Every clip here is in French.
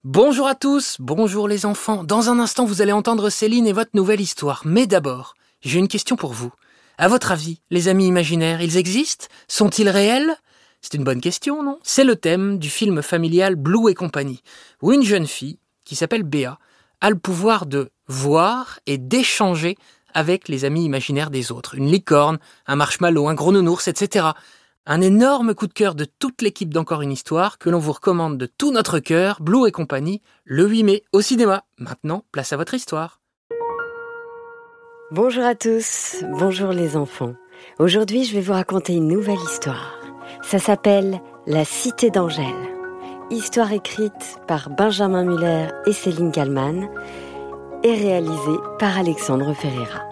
Bonjour à tous, bonjour les enfants. Dans un instant, vous allez entendre Céline et votre nouvelle histoire. Mais d'abord, j'ai une question pour vous. À votre avis, les amis imaginaires, ils existent? Sont-ils réels? C'est une bonne question, non? C'est le thème du film familial Blue et compagnie, où une jeune fille, qui s'appelle Béa, a le pouvoir de voir et d'échanger avec les amis imaginaires des autres. Une licorne, un marshmallow, un gros nounours, etc. Un énorme coup de cœur de toute l'équipe d'Encore une histoire que l'on vous recommande de tout notre cœur, Blue et compagnie, le 8 mai au cinéma. Maintenant, place à votre histoire. Bonjour à tous, bonjour les enfants. Aujourd'hui, je vais vous raconter une nouvelle histoire. Ça s'appelle La Cité d'Angèle. Histoire écrite par Benjamin Muller et Céline Kallmann et réalisée par Alexandre Ferreira.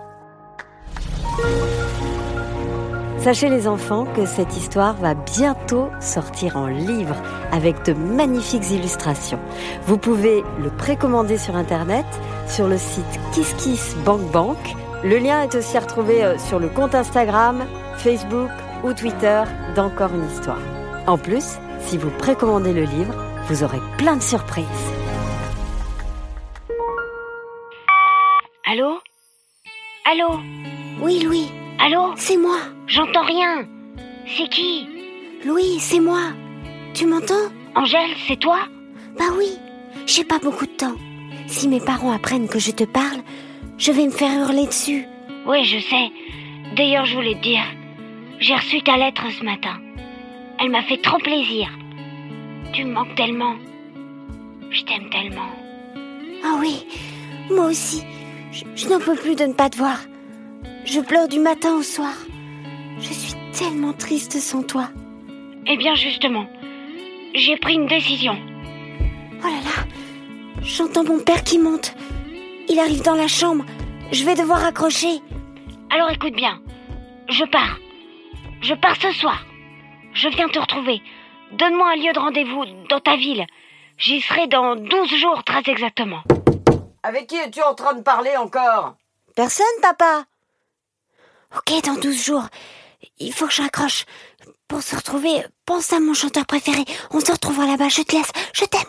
Sachez les enfants que cette histoire va bientôt sortir en livre avec de magnifiques illustrations. Vous pouvez le précommander sur internet, sur le site KissKissBankBank. Le lien est aussi retrouvé sur le compte Instagram, Facebook ou Twitter d'Encore une histoire. En plus, si vous précommandez le livre, vous aurez plein de surprises. Allô? Allô? Oui, Louis. Allô? C'est moi. J'entends rien. C'est qui? Louis, c'est moi. Tu m'entends? Angèle, c'est toi? Bah oui. J'ai pas beaucoup de temps. Si mes parents apprennent que je te parle, je vais me faire hurler dessus. Oui, je sais. D'ailleurs, je voulais te dire, j'ai reçu ta lettre ce matin. Elle m'a fait trop plaisir. Tu me manques tellement. Je t'aime tellement. Ah oui, moi aussi. Je n'en peux plus de ne pas te voir. Je pleure du matin au soir. Je suis tellement triste sans toi. Eh bien, justement, j'ai pris une décision. Oh là là, j'entends mon père qui monte. Il arrive dans la chambre. Je vais devoir accrocher. Alors écoute bien, je pars. Je pars ce soir. Je viens te retrouver. Donne-moi un lieu de rendez-vous dans ta ville. J'y serai dans 12 jours, très exactement. Avec qui es-tu en train de parler encore? Personne, papa. Ok, dans 12 jours. Il faut que je raccroche. Pour se retrouver, pense à mon chanteur préféré. On se retrouvera là-bas, je te laisse. Je t'aime.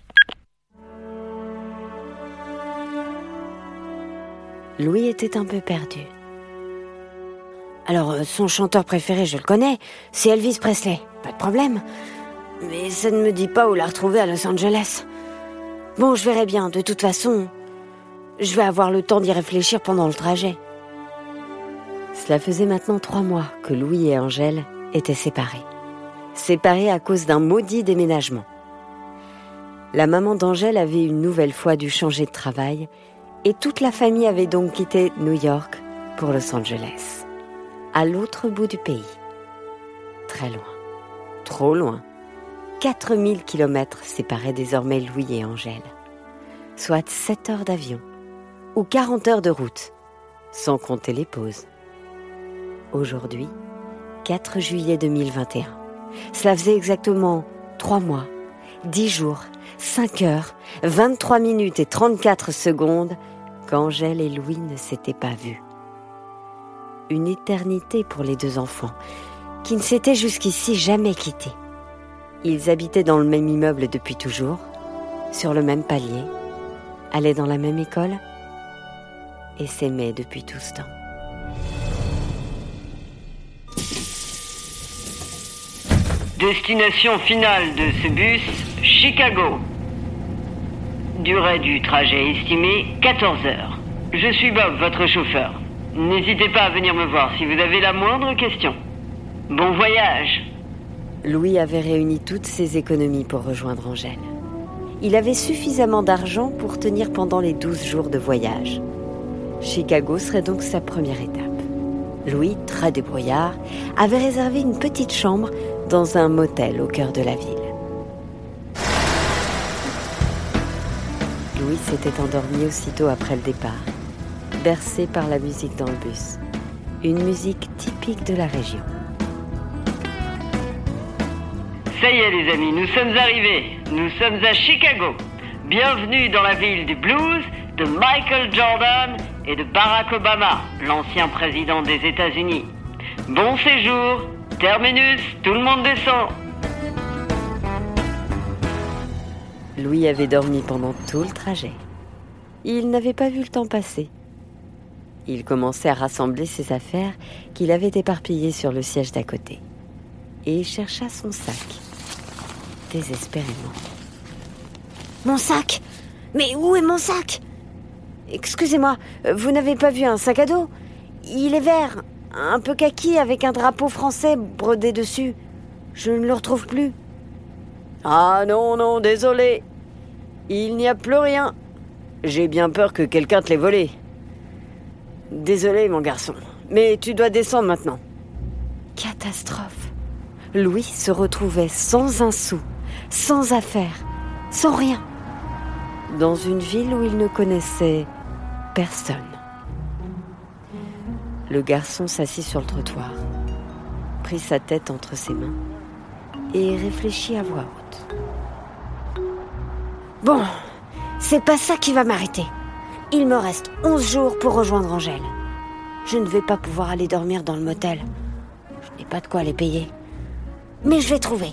Louis était un peu perdu. Alors, son chanteur préféré, je le connais, c'est Elvis Presley, pas de problème. Mais ça ne me dit pas où la retrouver à Los Angeles. Bon, je verrai bien, de toute façon, je vais avoir le temps d'y réfléchir pendant le trajet. Cela faisait maintenant 3 mois que Louis et Angèle étaient séparés. Séparés à cause d'un maudit déménagement. La maman d'Angèle avait une nouvelle fois dû changer de travail et toute la famille avait donc quitté New York pour Los Angeles. À l'autre bout du pays. Très loin. Trop loin. 4000 kilomètres séparaient désormais Louis et Angèle. Soit 7 heures d'avion. Ou 40 heures de route. Sans compter les pauses. Aujourd'hui, 4 juillet 2021. Cela faisait exactement 3 mois, 10 jours, 5 heures, 23 minutes et 34 secondes qu'Angèle et Louis ne s'étaient pas vus. Une éternité pour les deux enfants, qui ne s'étaient jusqu'ici jamais quittés. Ils habitaient dans le même immeuble depuis toujours, sur le même palier, allaient dans la même école et s'aimaient depuis tout ce temps. Destination finale de ce bus, Chicago. Durée du trajet estimée, 14 heures. Je suis Bob, votre chauffeur. N'hésitez pas à venir me voir si vous avez la moindre question. Bon voyage. Louis avait réuni toutes ses économies pour rejoindre Angèle. Il avait suffisamment d'argent pour tenir pendant les 12 jours de voyage. Chicago serait donc sa première étape. Louis, très débrouillard, avait réservé une petite chambre dans un motel au cœur de la ville. Louis s'était endormi aussitôt après le départ, bercé par la musique dans le bus. Une musique typique de la région. Ça y est les amis, nous sommes arrivés. Nous sommes à Chicago. Bienvenue dans la ville du blues, de Michael Jordan et de Barack Obama, l'ancien président des États-Unis. Bon séjour, terminus, tout le monde descend. Louis avait dormi pendant tout le trajet. Il n'avait pas vu le temps passer. Il commençait à rassembler ses affaires qu'il avait éparpillées sur le siège d'à côté et chercha son sac, désespérément. Mon sac! Mais où est mon sac? Excusez-moi, vous n'avez pas vu un sac à dos? Il est vert, un peu kaki avec un drapeau français brodé dessus. Je ne le retrouve plus. Ah non, désolé. Il n'y a plus rien. J'ai bien peur que quelqu'un te l'ait volé. Désolé, mon garçon, mais tu dois descendre maintenant. Catastrophe. Louis se retrouvait sans un sou, sans affaires, sans rien, dans une ville où il ne connaissait personne. Le garçon s'assit sur le trottoir, prit sa tête entre ses mains et réfléchit à voix haute. Bon, c'est pas ça qui va m'arrêter. Il me reste 11 jours pour rejoindre Angèle. Je ne vais pas pouvoir aller dormir dans le motel. Je n'ai pas de quoi les payer. Mais je vais trouver.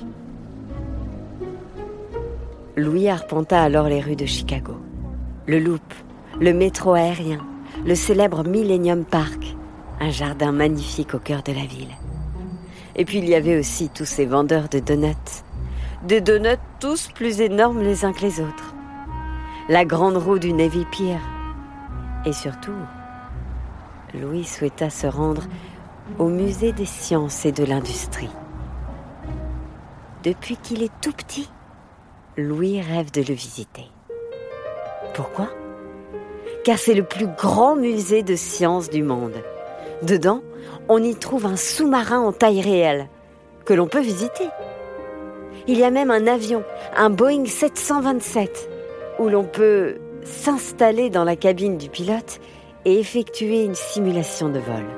Louis arpenta alors les rues de Chicago. Le Loop, le métro aérien, le célèbre Millennium Park, un jardin magnifique au cœur de la ville. Et puis il y avait aussi tous ces vendeurs de donuts. Des donuts tous plus énormes les uns que les autres. La grande roue du Navy Pier. Et surtout, Louis souhaita se rendre au musée des sciences et de l'industrie. Depuis qu'il est tout petit, Louis rêve de le visiter. Pourquoi ? Car c'est le plus grand musée de sciences du monde. Dedans, on y trouve un sous-marin en taille réelle, que l'on peut visiter. Il y a même un avion, un Boeing 727, où l'on peut s'installer dans la cabine du pilote et effectuer une simulation de vol.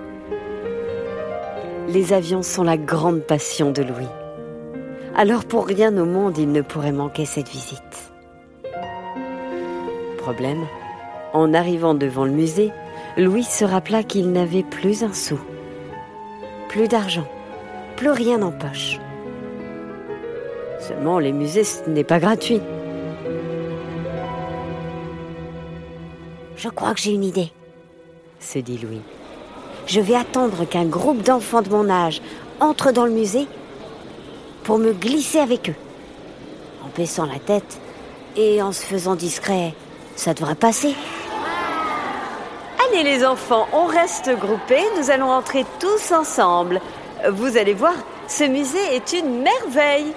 Les avions sont la grande passion de Louis. Alors pour rien au monde, il ne pourrait manquer cette visite. Problème, en arrivant devant le musée, Louis se rappela qu'il n'avait plus un sou. Plus d'argent, plus rien en poche. Seulement, les musées, ce n'est pas gratuit. Je crois que j'ai une idée, se dit Louis. Je vais attendre qu'un groupe d'enfants de mon âge entre dans le musée pour me glisser avec eux. En baissant la tête et en se faisant discret, ça devrait passer. Allez les enfants, on reste groupés, nous allons entrer tous ensemble. Vous allez voir, ce musée est une merveille.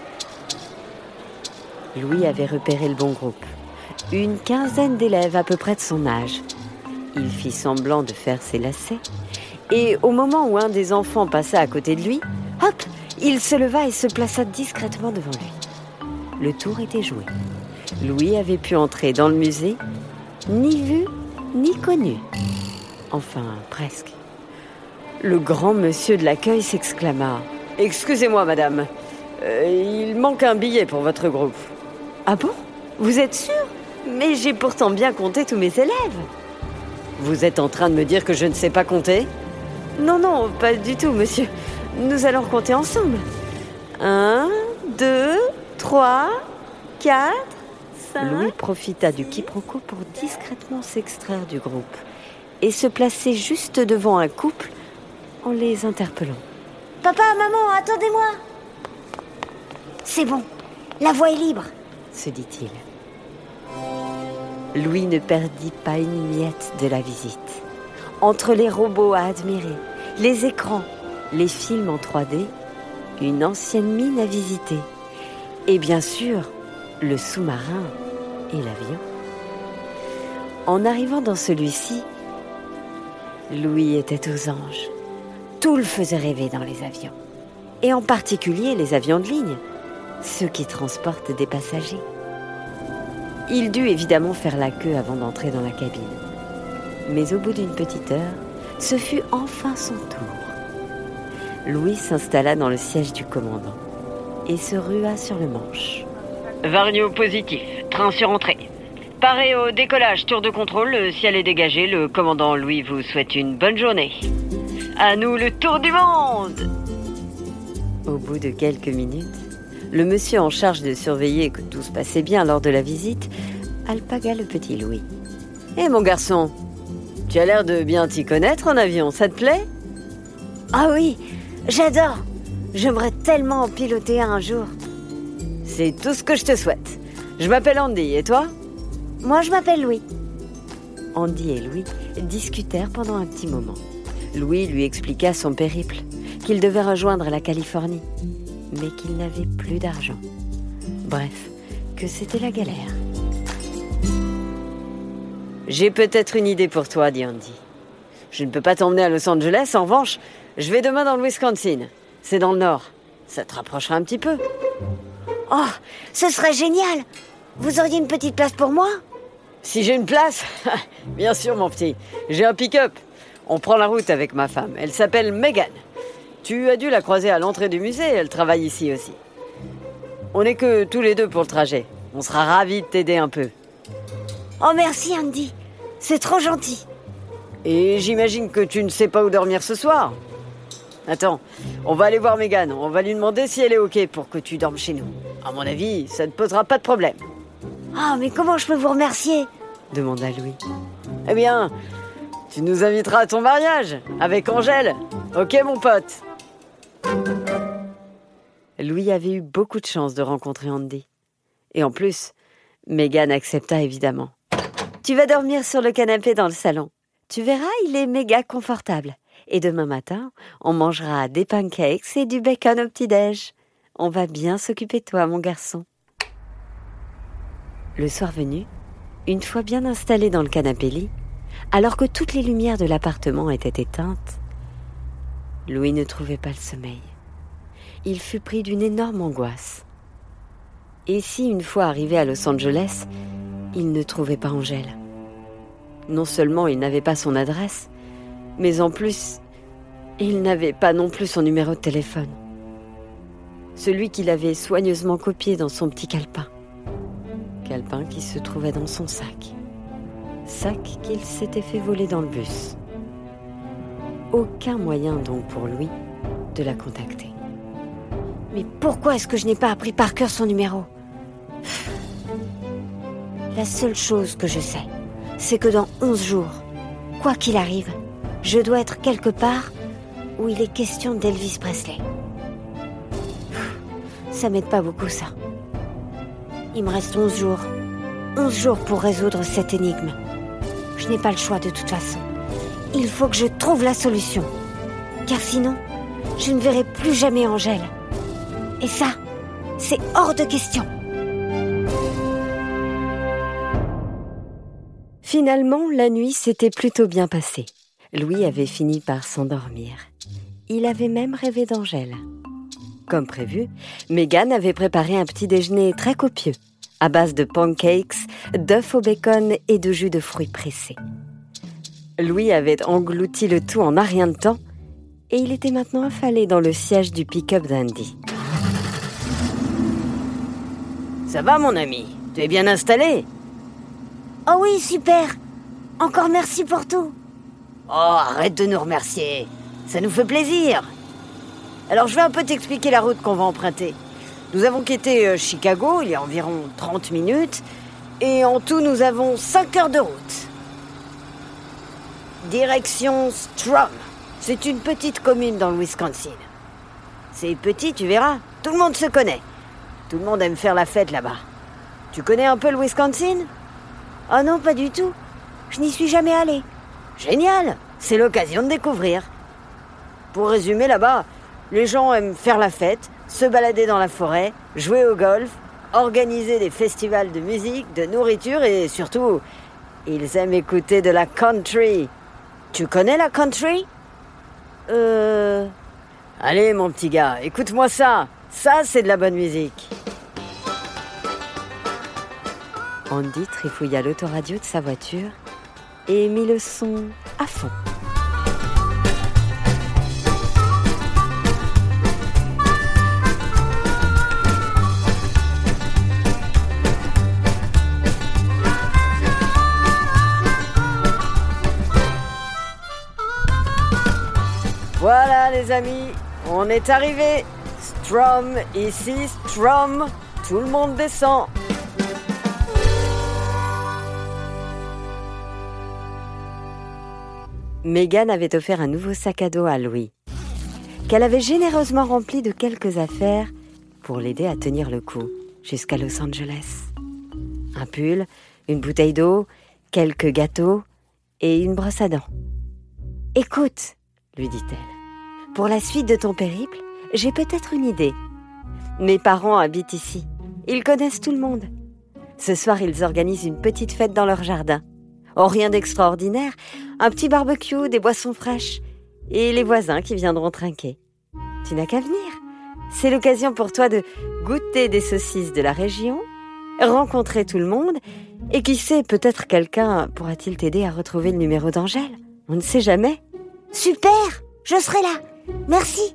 Louis avait repéré le bon groupe. Une quinzaine d'élèves à peu près de son âge. Il fit semblant de faire ses lacets. Et au moment où un des enfants passa à côté de lui, hop, il se leva et se plaça discrètement devant lui. Le tour était joué. Louis avait pu entrer dans le musée, ni vu, ni connu. Enfin, presque. Le grand monsieur de l'accueil s'exclama. « Excusez-moi, madame, il manque un billet pour votre groupe. »« Ah bon ? Vous êtes sûr ? Mais j'ai pourtant bien compté tous mes élèves. »« Vous êtes en train de me dire que je ne sais pas compter ? » ?»« Non, pas du tout, monsieur. Nous allons compter ensemble. 1, 2, 3, 4, 5... » Louis profita du quiproquo pour discrètement s'extraire du groupe et se placer juste devant un couple en les interpellant. « Papa, maman, attendez-moi !»« C'est bon, la voie est libre !» se dit-il. Louis ne perdit pas une miette de la visite. Entre les robots à admirer, les écrans, les films en 3D, une ancienne mine à visiter et bien sûr, le sous-marin et l'avion. En arrivant dans celui-ci, Louis était aux anges. Tout le faisait rêver dans les avions. Et en particulier les avions de ligne, ceux qui transportent des passagers. Il dut évidemment faire la queue avant d'entrer dans la cabine. Mais au bout d'une petite heure, ce fut enfin son tour. Louis s'installa dans le siège du commandant et se rua sur le manche. Vario positif, train sur entrée. Paré au décollage, tour de contrôle, le ciel est dégagé, le commandant Louis vous souhaite une bonne journée. À nous le tour du monde! Au bout de quelques minutes, le monsieur en charge de surveiller que tout se passait bien lors de la visite alpaga le petit Louis. « Hé mon garçon, tu as l'air de bien t'y connaître en avion, ça te plaît ?» « Ah oui, j'adore. J'aimerais tellement en piloter un jour. » « C'est tout ce que je te souhaite. Je m'appelle Andy, et toi ?» Moi, je m'appelle Louis. Andy et Louis discutèrent pendant un petit moment. Louis lui expliqua son périple, qu'il devait rejoindre la Californie, mais qu'il n'avait plus d'argent. Bref, que c'était la galère. « J'ai peut-être une idée pour toi, dit Andy. Je ne peux pas t'emmener à Los Angeles, en revanche, je vais demain dans le Wisconsin. C'est dans le nord. Ça te rapprochera un petit peu. » Oh, ce serait génial. Vous auriez une petite place pour moi ? Si j'ai une place ? Bien sûr, mon petit. J'ai un pick-up. On prend la route avec ma femme. Elle s'appelle Megan. Tu as dû la croiser à l'entrée du musée. Elle travaille ici aussi. On n'est que tous les deux pour le trajet. On sera ravis de t'aider un peu. Oh, merci, Andy. C'est trop gentil. Et j'imagine que tu ne sais pas où dormir ce soir ? Attends, on va aller voir Megan. On va lui demander si elle est OK pour que tu dormes chez nous. À mon avis, ça ne posera pas de problème. Ah, mais comment je peux vous remercier ? Demanda Louis. Eh bien, tu nous inviteras à ton mariage avec Angèle. OK, mon pote ? Louis avait eu beaucoup de chance de rencontrer Andy. Et en plus, Megan accepta évidemment. Tu vas dormir sur le canapé dans le salon. Tu verras, il est méga confortable. Et demain matin, on mangera des pancakes et du bacon au petit-déj. On va bien s'occuper de toi, mon garçon. Le soir venu, une fois bien installé dans le canapé-lit, alors que toutes les lumières de l'appartement étaient éteintes, Louis ne trouvait pas le sommeil. Il fut pris d'une énorme angoisse. Et si, une fois arrivé à Los Angeles, il ne trouvait pas Angèle ? Non seulement il n'avait pas son adresse, mais en plus, il n'avait pas non plus son numéro de téléphone. Celui qu'il avait soigneusement copié dans son petit calepin. Calepin qui se trouvait dans son sac. Sac qu'il s'était fait voler dans le bus. Aucun moyen donc pour lui de la contacter. Mais pourquoi est-ce que je n'ai pas appris par cœur son numéro ? La seule chose que je sais, c'est que dans 11 jours, quoi qu'il arrive, je dois être quelque part où il est question d'Elvis Presley. Ça m'aide pas beaucoup, ça. Il me reste 11 jours. 11 jours pour résoudre cette énigme. Je n'ai pas le choix de toute façon. Il faut que je trouve la solution. Car sinon, je ne verrai plus jamais Angèle. Et ça, c'est hors de question. Finalement, la nuit s'était plutôt bien passée. Louis avait fini par s'endormir. Il avait même rêvé d'Angèle. Comme prévu, Megan avait préparé un petit déjeuner très copieux, à base de pancakes, d'œufs au bacon et de jus de fruits pressés. Louis avait englouti le tout en un rien de temps, et il était maintenant affalé dans le siège du pick-up d'Andy. « Ça va, mon ami ? Tu es bien installé ? » Oh oui, super. Encore merci pour tout. Oh, arrête de nous remercier. Ça nous fait plaisir. Alors, je vais un peu t'expliquer la route qu'on va emprunter. Nous avons quitté Chicago il y a environ 30 minutes. Et en tout, nous avons 5 heures de route. Direction Strom. C'est une petite commune dans le Wisconsin. C'est petit, tu verras. Tout le monde se connaît. Tout le monde aime faire la fête là-bas. Tu connais un peu le Wisconsin ? Oh non, pas du tout. Je n'y suis jamais allée. Génial, c'est l'occasion de découvrir. Pour résumer, là-bas, les gens aiment faire la fête, se balader dans la forêt, jouer au golf, organiser des festivals de musique, de nourriture et surtout, ils aiment écouter de la country. Tu connais la country ? Allez, mon petit gars, écoute-moi ça. Ça, c'est de la bonne musique. Andy trifouilla l'autoradio de sa voiture et mit le son à fond. Voilà les amis, on est arrivés. Strom, ici Strom, tout le monde descend. Meghan avait offert un nouveau sac à dos à Louis, qu'elle avait généreusement rempli de quelques affaires pour l'aider à tenir le coup jusqu'à Los Angeles. Un pull, une bouteille d'eau, quelques gâteaux et une brosse à dents. « Écoute, lui dit-elle, pour la suite de ton périple, j'ai peut-être une idée. Mes parents habitent ici, ils connaissent tout le monde. Ce soir, ils organisent une petite fête dans leur jardin. Oh, rien d'extraordinaire, un petit barbecue, des boissons fraîches et les voisins qui viendront trinquer. Tu n'as qu'à venir. C'est l'occasion pour toi de goûter des saucisses de la région, rencontrer tout le monde et qui sait, peut-être quelqu'un pourra-t-il t'aider à retrouver le numéro d'Angèle. On ne sait jamais. » Super, je serai là. Merci.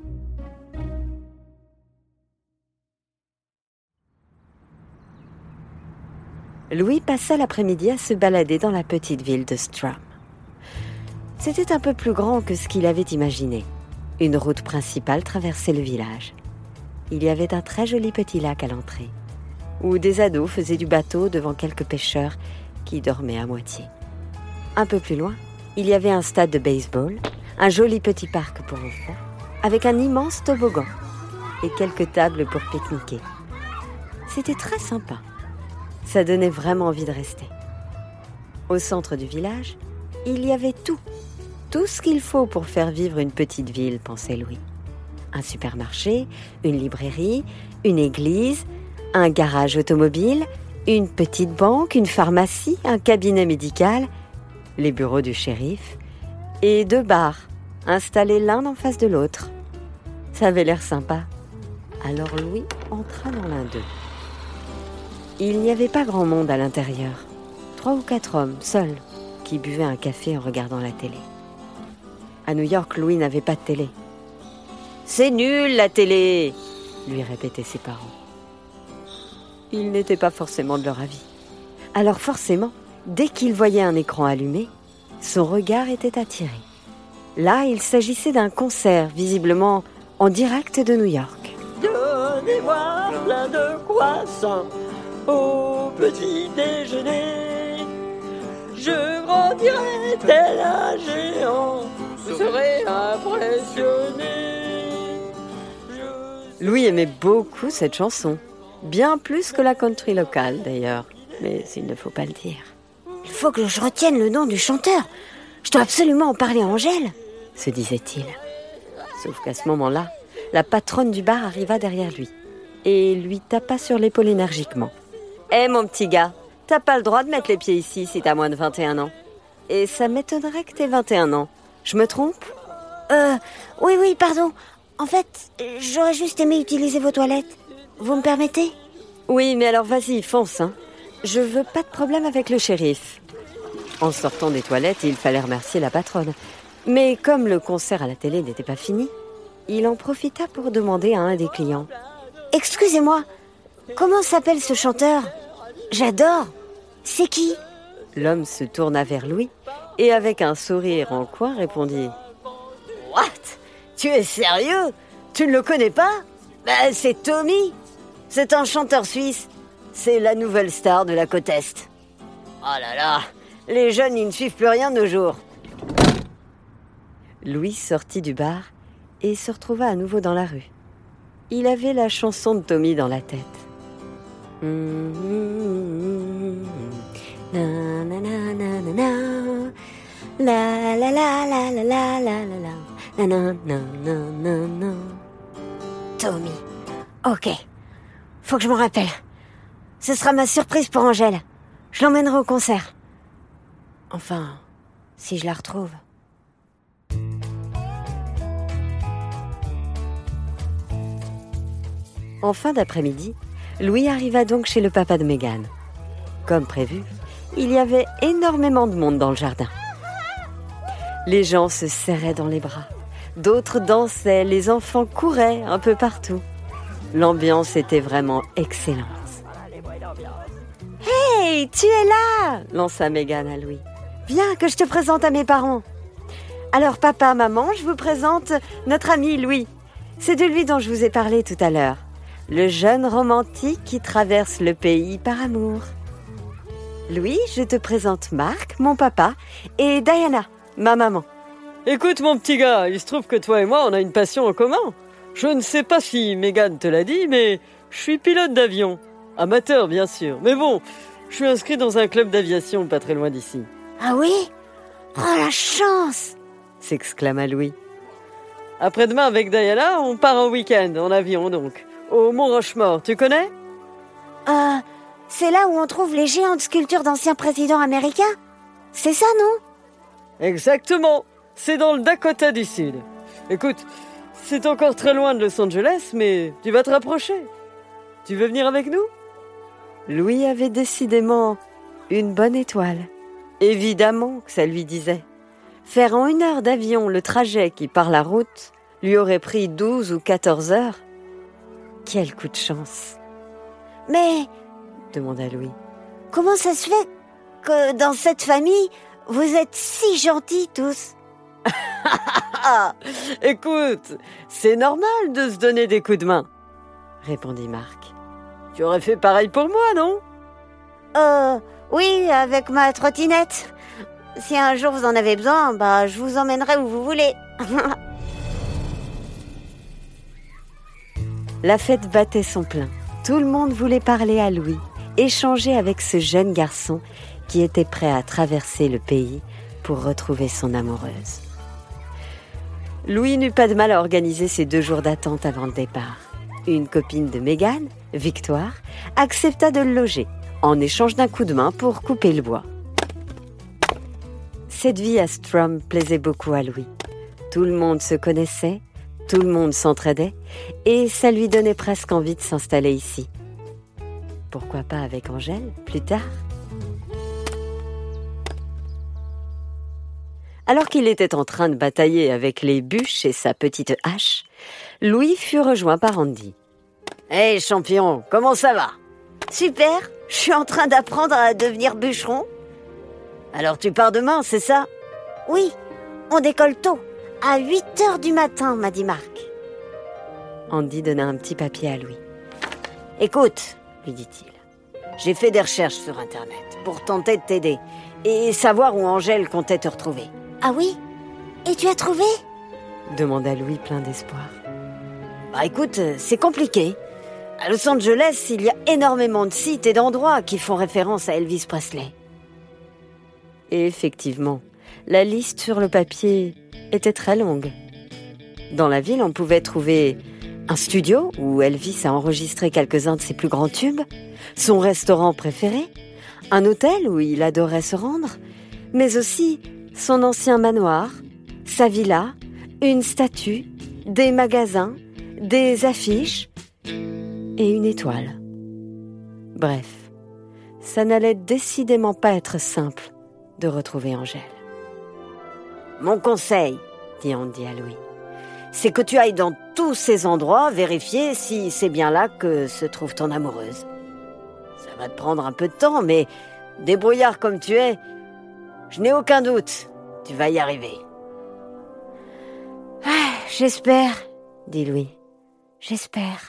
Louis passa l'après-midi à se balader dans la petite ville de Strom. C'était un peu plus grand que ce qu'il avait imaginé. Une route principale traversait le village. Il y avait un très joli petit lac à l'entrée, où des ados faisaient du bateau devant quelques pêcheurs qui dormaient à moitié. Un peu plus loin, il y avait un stade de baseball, un joli petit parc pour enfants, avec un immense toboggan et quelques tables pour pique-niquer. C'était très sympa. Ça donnait vraiment envie de rester. Au centre du village, il y avait tout ce qu'il faut pour faire vivre une petite ville, pensait Louis. Un supermarché, une librairie, une église, un garage automobile, une petite banque, une pharmacie, un cabinet médical, les bureaux du shérif et 2 bars, installés l'un en face de l'autre. Ça avait l'air sympa. Alors Louis entra dans l'un d'eux. Il n'y avait pas grand monde à l'intérieur. 3 ou 4 hommes, seuls, qui buvaient un café en regardant la télé. À New York, Louis n'avait pas de télé. « C'est nul, la télé !» lui répétaient ses parents. Ils n'étaient pas forcément de leur avis. Alors forcément, dès qu'il voyait un écran allumé, son regard était attiré. Là, il s'agissait d'un concert, visiblement en direct de New York. « Donnez-moi plein de croissants au petit déjeuner. Je grandirai tel un géant, vous serez impressionné. » Louis aimait beaucoup cette chanson, bien plus que la country locale d'ailleurs, mais il ne faut pas le dire. Il faut que je retienne le nom du chanteur. Je dois absolument en parler à Angèle, se disait-il. Sauf qu'à ce moment-là, la patronne du bar arriva derrière lui et lui tapa sur l'épaule énergiquement. « Hé mon petit gars, t'as pas le droit de mettre les pieds ici si t'as moins de 21 ans. Et ça m'étonnerait que t'aies 21 ans. Je me trompe ? » Oui, pardon. En fait, j'aurais juste aimé utiliser vos toilettes. Vous me permettez ? Oui, mais alors vas-y, fonce, hein. Je veux pas de problème avec le shérif. En sortant des toilettes, il fallait remercier la patronne. Mais comme le concert à la télé n'était pas fini, il en profita pour demander à un des clients. « Excusez-moi, comment s'appelle ce chanteur ? J'adore. C'est qui ?» L'homme se tourna vers Louis et avec un sourire en coin répondit « What ? Tu es sérieux ? Tu ne le connais pas ? C'est Tommy. C'est un chanteur suisse. C'est la nouvelle star de la côte Est. Oh là là, les jeunes, ils ne suivent plus rien de nos jours. » Louis sortit du bar et se retrouva à nouveau dans la rue. Il avait la chanson de Tommy dans la tête. Na na na na na na, la la la la la la la la. Na, na, na, na, na, na. Tommy. Ok. Faut que je m'en rappelle. Ce sera ma surprise pour Angèle. Je l'emmènerai au concert. Enfin, si je la retrouve. En fin d'après-midi, Louis arriva donc chez le papa de Meghan. Comme prévu, il y avait énormément de monde dans le jardin. Les gens se serraient dans les bras. D'autres dansaient, les enfants couraient un peu partout. L'ambiance était vraiment excellente. « Hey, tu es là !» lança Meghan à Louis. « Viens que je te présente à mes parents. Alors papa, maman, je vous présente notre ami Louis. C'est de lui dont je vous ai parlé tout à l'heure. Le jeune romantique qui traverse le pays par amour. Louis, je te présente Marc, mon papa, et Diana, ma maman. Écoute mon petit gars, il se trouve que toi et moi on a une passion en commun. Je ne sais pas si Mégane te l'a dit, mais je suis pilote d'avion. Amateur bien sûr, mais bon, je suis inscrit dans un club d'aviation pas très loin d'ici. Ah oui? Oh la chance! S'exclama Louis. Après-demain avec Diana, on part en week-end, en avion donc, au Mont Rochemort, tu connais? C'est là où on trouve les géantes sculptures d'anciens présidents américains? C'est ça, non? Exactement, c'est dans le Dakota du Sud. Écoute, c'est encore très loin de Los Angeles, mais tu vas te rapprocher. Tu veux venir avec nous? Louis avait décidément une bonne étoile. Évidemment que ça lui disait. Faire en 1 heure d'avion le trajet qui, par la route, lui aurait pris 12 ou 14 heures. Quel coup de chance! Mais Demanda Louis. comment ça se fait que dans cette famille, vous êtes si gentils tous? Écoute, c'est normal de se donner des coups de main, Répondit Marc. Tu aurais fait pareil pour moi, non? Oui, avec ma trottinette. Si un jour vous en avez besoin, je vous emmènerai où vous voulez. La fête battait son plein. Tout le monde voulait parler à Louis, échanger avec ce jeune garçon qui était prêt à traverser le pays pour retrouver son amoureuse. Louis n'eut pas de mal à organiser ses 2 jours d'attente avant le départ. Une copine de Mégane, Victoire, accepta de le loger, en échange d'un coup de main pour couper le bois. Cette vie à Strum plaisait beaucoup à Louis. Tout le monde se connaissait, tout le monde s'entraidait, et ça lui donnait presque envie de s'installer ici. Pourquoi pas avec Angèle, plus tard? Alors qu'il était en train de batailler avec les bûches et sa petite hache, Louis fut rejoint par Andy. « Hey champion, comment ça va? Super, je suis en train d'apprendre à devenir bûcheron. Alors tu pars demain, c'est ça? Oui, on décolle tôt, à 8 heures du matin, m'a dit Marc. Andy donna un petit papier à Louis. « Écoute, lui dit-il, j'ai fait des recherches sur Internet pour tenter de t'aider et savoir où Angèle comptait te retrouver. » Ah oui? Et tu as trouvé? Demanda Louis plein d'espoir. Écoute, c'est compliqué. À Los Angeles, il y a énormément de sites et d'endroits qui font référence à Elvis Presley. Et effectivement, la liste sur le papier était très longue. Dans la ville, on pouvait trouver un studio où Elvis a enregistré quelques-uns de ses plus grands tubes, son restaurant préféré, un hôtel où il adorait se rendre, mais aussi son ancien manoir, sa villa, une statue, des magasins, des affiches et une étoile. Bref, ça n'allait décidément pas être simple de retrouver Angèle. « Mon conseil, dit Andy à Louis, c'est que tu ailles dans tous ces endroits vérifier si c'est bien là que se trouve ton amoureuse. Ça va te prendre un peu de temps, mais débrouillard comme tu es, je n'ai aucun doute, tu vas y arriver. » J'espère, dit Louis. J'espère.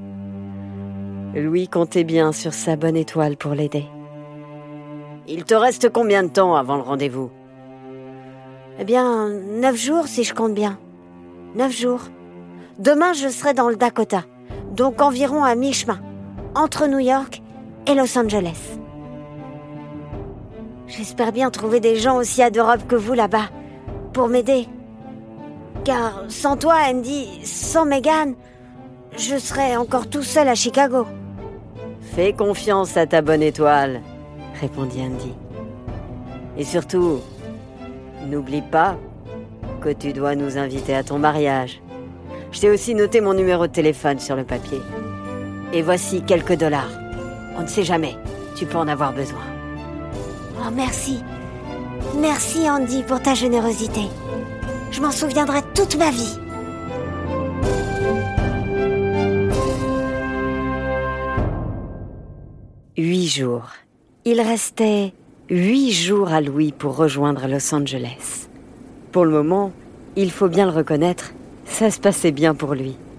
Louis comptait bien sur sa bonne étoile pour l'aider. « Il te reste combien de temps avant le rendez-vous? » Eh bien, 9 jours si je compte bien. 9 jours. Demain, je serai dans le Dakota, donc environ à mi-chemin, entre New York et Los Angeles. J'espère bien trouver des gens aussi adorables que vous là-bas, pour m'aider. Car sans toi, Andy, sans Mégane, je serais encore tout seul à Chicago. « Fais confiance à ta bonne étoile, » répondit Andy. « Et surtout, n'oublie pas que tu dois nous inviter à ton mariage. Je t'ai aussi noté mon numéro de téléphone sur le papier. Et voici quelques dollars. On ne sait jamais, tu peux en avoir besoin. » Oh, merci. Merci, Andy, pour ta générosité. Je m'en souviendrai toute ma vie. « 8 jours. Il restait 8 jours à Louis pour rejoindre Los Angeles. Pour le moment, il faut bien le reconnaître, ça se passait bien pour lui.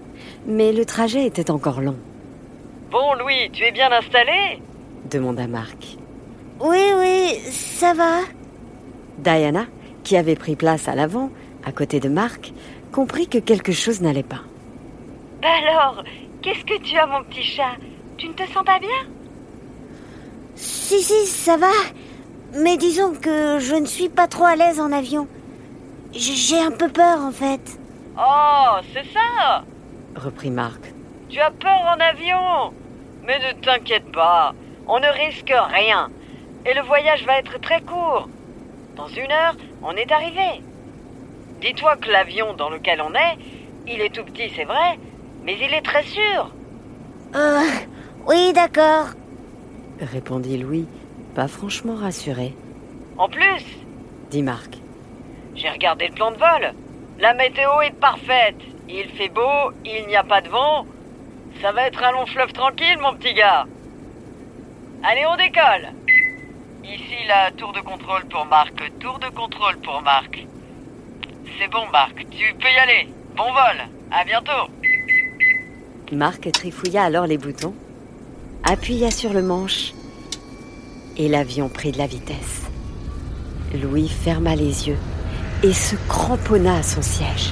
Mais le trajet était encore long, Bon, Louis, tu es bien installé ? demanda Marc. Oui, ça va. Diana, qui avait pris place à l'avant, à côté de Marc, comprit que quelque chose n'allait pas. Bah alors, qu'est-ce que tu as, mon petit chat? Tu ne te sens pas bien? Si, ça va. Mais disons que je ne suis pas trop à l'aise en avion. J'ai un peu peur, en fait. Oh, c'est ça ? Reprit Marc. Tu as peur en avion ? Mais ne t'inquiète pas, on ne risque rien. Et le voyage va être très court. Dans 1 heure, on est arrivé. Dis-toi que l'avion dans lequel on est, il est tout petit, c'est vrai, mais il est très sûr. Oui, d'accord. Répondit Louis, pas franchement rassuré. En plus, Dit Marc. j'ai regardé le plan de vol. La météo est parfaite. Il fait beau, il n'y a pas de vent. Ça va être un long fleuve tranquille, mon petit gars. Allez, on décolle. Ici, la tour de contrôle pour Marc. Tour de contrôle pour Marc. C'est bon, Marc, tu peux y aller. Bon vol, à bientôt. Marc trifouilla alors les boutons, appuya sur le manche, et l'avion prit de la vitesse. Louis ferma les yeux et se cramponna à son siège.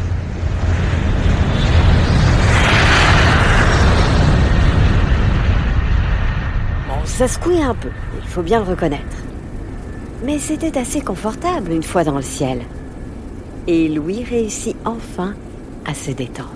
Bon, ça secouait un peu, il faut bien le reconnaître. Mais c'était assez confortable une fois dans le ciel. Et Louis réussit enfin à se détendre.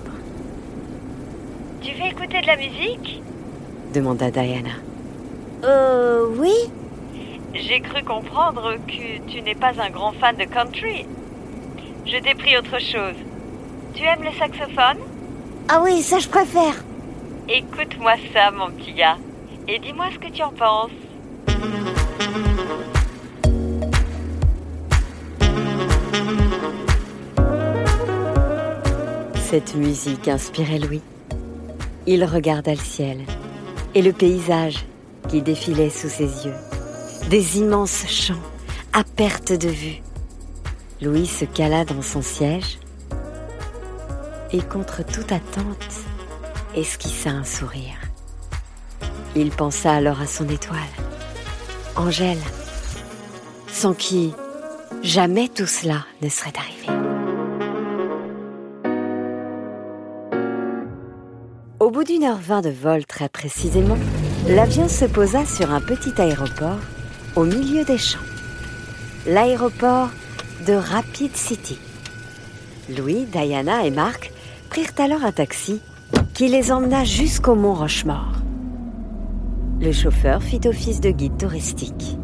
Tu veux écouter de la musique? Demanda Diana. Oui. J'ai cru comprendre que tu n'es pas un grand fan de country. Je t'ai pris autre chose. Tu aimes le saxophone? Ah oui, ça je préfère. Écoute-moi ça, mon petit gars, et dis-moi ce que tu en penses. Cette musique inspirait Louis. Il regarda le ciel et le paysage qui défilait sous ses yeux. Des immenses champs à perte de vue. Louis se cala dans son siège et contre toute attente, esquissa un sourire. Il pensa alors à son étoile, Angèle, sans qui jamais tout cela ne serait arrivé. Au bout d'1h20 de vol très précisément, l'avion se posa sur un petit aéroport au milieu des champs. L'aéroport de Rapid City. Louis, Diana et Marc prirent alors un taxi qui les emmena jusqu'au mont Rochemort. Le chauffeur fit office de guide touristique.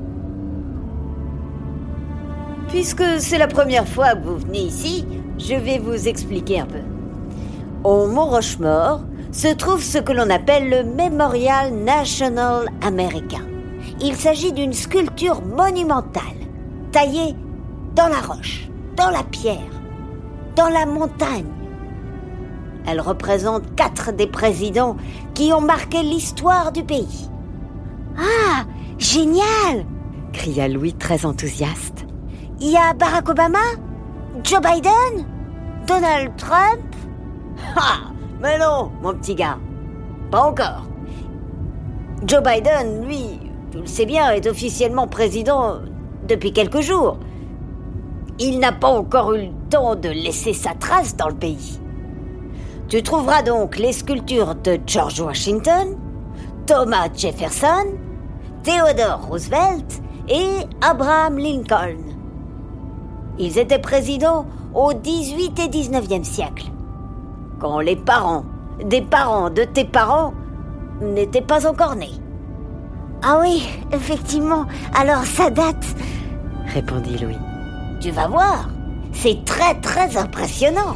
Puisque c'est la première fois que vous venez ici, je vais vous expliquer un peu. Au Mont Rochemort se trouve ce que l'on appelle le Memorial National américain. Il s'agit d'une sculpture monumentale, taillée dans la roche, dans la pierre, dans la montagne. Elle représente 4 des présidents qui ont marqué l'histoire du pays. Ah, génial! Cria Louis très enthousiaste. Il y a Barack Obama, Joe Biden, Donald Trump. Ah, mais non, mon petit gars, pas encore. Joe Biden, lui, tu le sais bien, est officiellement président depuis quelques jours. Il n'a pas encore eu le temps de laisser sa trace dans le pays. Tu trouveras donc les sculptures de George Washington, Thomas Jefferson, Theodore Roosevelt et Abraham Lincoln. Ils étaient présidents au 18 et 19e siècle, quand les parents des parents de tes parents n'étaient pas encore nés. Ah oui, effectivement, alors ça date, répondit Louis. Tu vas voir, c'est très très impressionnant.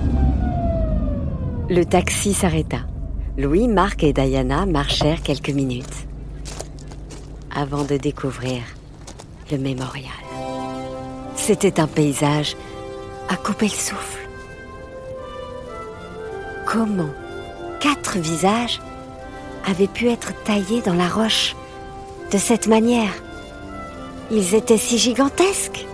Le taxi s'arrêta. Louis, Marc et Diana marchèrent quelques minutes avant de découvrir le mémorial. C'était un paysage à couper le souffle. Comment 4 visages avaient pu être taillés dans la roche de cette manière? Ils étaient si gigantesques.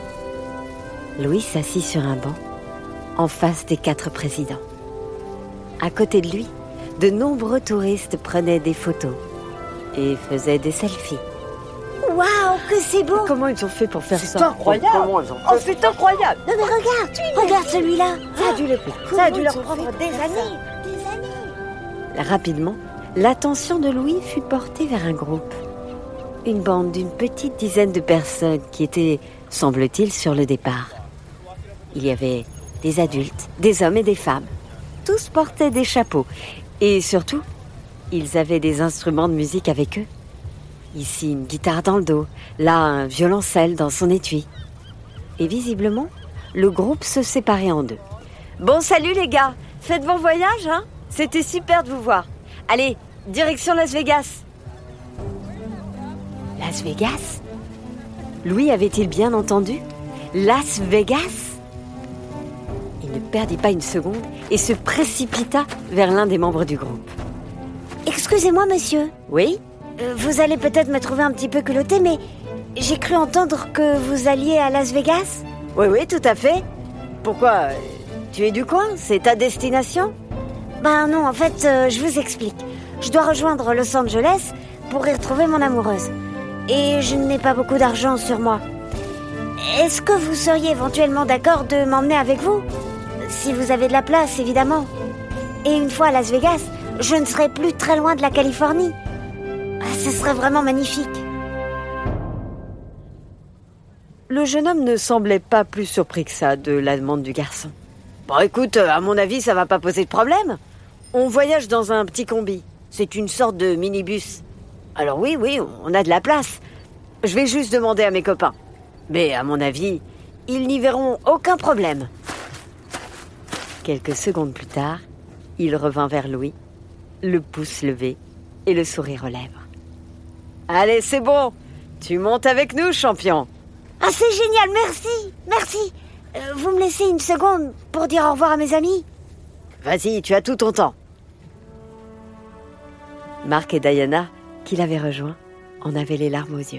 Louis s'assit sur un banc en face des 4 présidents. À côté de lui, de nombreux touristes prenaient des photos et faisaient des selfies. Waouh, que c'est beau! Comment ils ont fait pour faire C'est ça? incroyable. Comment ils ont fait? Oh, c'est incroyable! Non mais regarde celui-là! Ça a dû leur prendre des années. Rapidement, l'attention de Louis fut portée vers un groupe. Une bande d'une petite dizaine de personnes qui étaient, semble-t-il, sur le départ. Il y avait des adultes, des hommes et des femmes. Tous portaient des chapeaux. Et surtout, ils avaient des instruments de musique avec eux. Ici, une guitare dans le dos, là, un violoncelle dans son étui. Et visiblement, le groupe se séparait en deux. Bon, salut les gars! Faites bon voyage, hein? C'était super de vous voir. Allez, direction Las Vegas. Las Vegas? Louis avait-il bien entendu? Las Vegas? Il ne perdit pas une seconde et se précipita vers l'un des membres du groupe. Excusez-moi, monsieur. Oui? Vous allez peut-être me trouver un petit peu culotté, mais j'ai cru entendre que vous alliez à Las Vegas. Oui, tout à fait. Pourquoi? Tu es du coin? C'est ta destination? Ben non, en fait, je vous explique. Je dois rejoindre Los Angeles pour y retrouver mon amoureuse. Et je n'ai pas beaucoup d'argent sur moi. Est-ce que vous seriez éventuellement d'accord de m'emmener avec vous? Si vous avez de la place, évidemment. Et une fois à Las Vegas, je ne serai plus très loin de la Californie. Ce serait vraiment magnifique. Le jeune homme ne semblait pas plus surpris que ça de la demande du garçon. Bon, écoute, à mon avis, ça va pas poser de problème. On voyage dans un petit combi. C'est une sorte de minibus. Alors oui, on a de la place. Je vais juste demander à mes copains. Mais à mon avis, ils n'y verront aucun problème. Quelques secondes plus tard, il revint vers Louis, le pouce levé et le sourire aux lèvres. Allez, c'est bon. Tu montes avec nous, champion. Ah, c'est génial, merci. Vous me laissez une seconde pour dire au revoir à mes amis? Vas-y, tu as tout ton temps. Marc et Diana, qui l'avaient rejoint, en avaient les larmes aux yeux.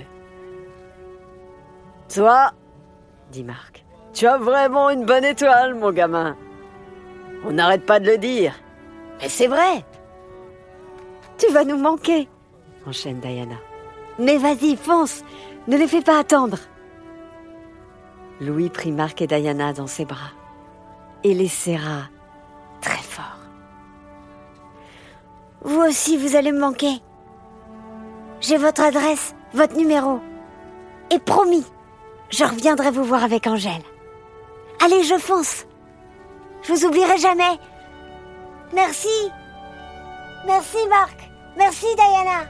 Toi, dit Marc, tu as vraiment une bonne étoile, mon gamin. On n'arrête pas de le dire. Mais c'est vrai. Tu vas nous manquer, enchaîne Diana. Mais vas-y, fonce, ne les fais pas attendre. Louis prit Marc et Diana dans ses bras et les serra très fort. Vous aussi, vous allez me manquer. J'ai votre adresse, votre numéro. Et promis, je reviendrai vous voir avec Angèle. Allez, je fonce. Je vous oublierai jamais. Merci. Merci, Marc. Merci, Diana.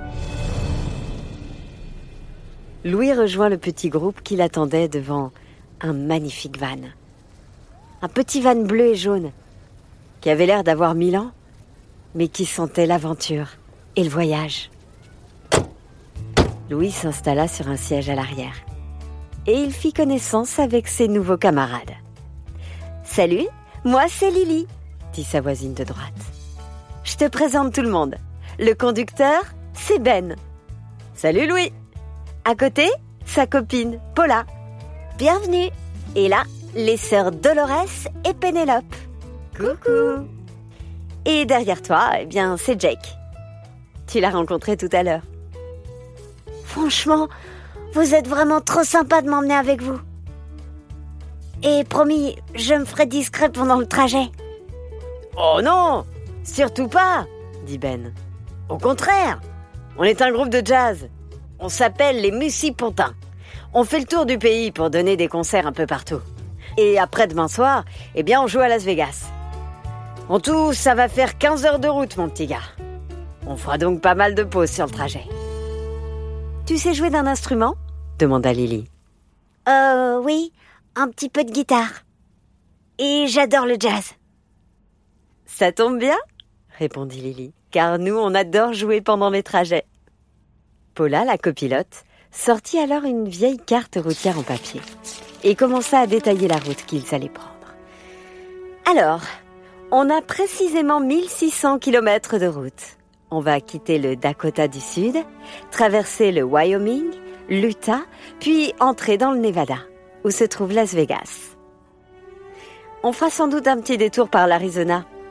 Louis rejoint le petit groupe qui l'attendait devant un magnifique van. Un petit van bleu et jaune, qui avait l'air d'avoir 1000 ans, mais qui sentait l'aventure et le voyage. Louis s'installa sur un siège à l'arrière, et il fit connaissance avec ses nouveaux camarades. « Salut, moi c'est Lily », dit sa voisine de droite. « Je te présente tout le monde. Le conducteur, c'est Ben. »« Salut Louis !» À côté, sa copine, Paula. Bienvenue. Et là, les sœurs Dolores et Pénélope. Coucou. Et derrière toi, c'est Jake. Tu l'as rencontré tout à l'heure. Franchement, vous êtes vraiment trop sympa de m'emmener avec vous. Et promis, je me ferai discret pendant le trajet. Oh non, surtout pas, dit Ben. Au contraire, on est un groupe de jazz. On s'appelle les Musipontins. On fait le tour du pays pour donner des concerts un peu partout. Et après demain soir, on joue à Las Vegas. En tout, ça va faire 15 heures de route, mon petit gars. On fera donc pas mal de pauses sur le trajet. Tu sais jouer d'un instrument ? demanda Lily. Oui, un petit peu de guitare. Et j'adore le jazz. Ça tombe bien, répondit Lily, car nous, on adore jouer pendant les trajets. Paula, la copilote, sortit alors une vieille carte routière en papier et commença à détailler la route qu'ils allaient prendre. Alors, on a précisément 1600 km de route. On va quitter le Dakota du Sud, traverser le Wyoming, l'Utah, puis entrer dans le Nevada, où se trouve Las Vegas. On fera sans doute un petit détour par l'Arizona,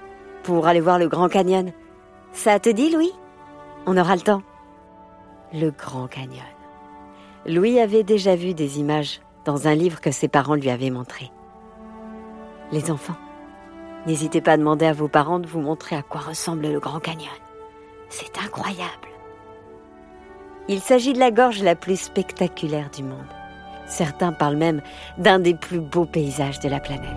pour aller voir le Grand Canyon. Ça te dit, Louis ? On aura le temps. Le Grand Canyon. Louis avait déjà vu des images dans un livre que ses parents lui avaient montré. Les enfants, n'hésitez pas à demander à vos parents de vous montrer à quoi ressemble le Grand Canyon. C'est incroyable. Il s'agit de la gorge la plus spectaculaire du monde. Certains parlent même d'un des plus beaux paysages de la planète.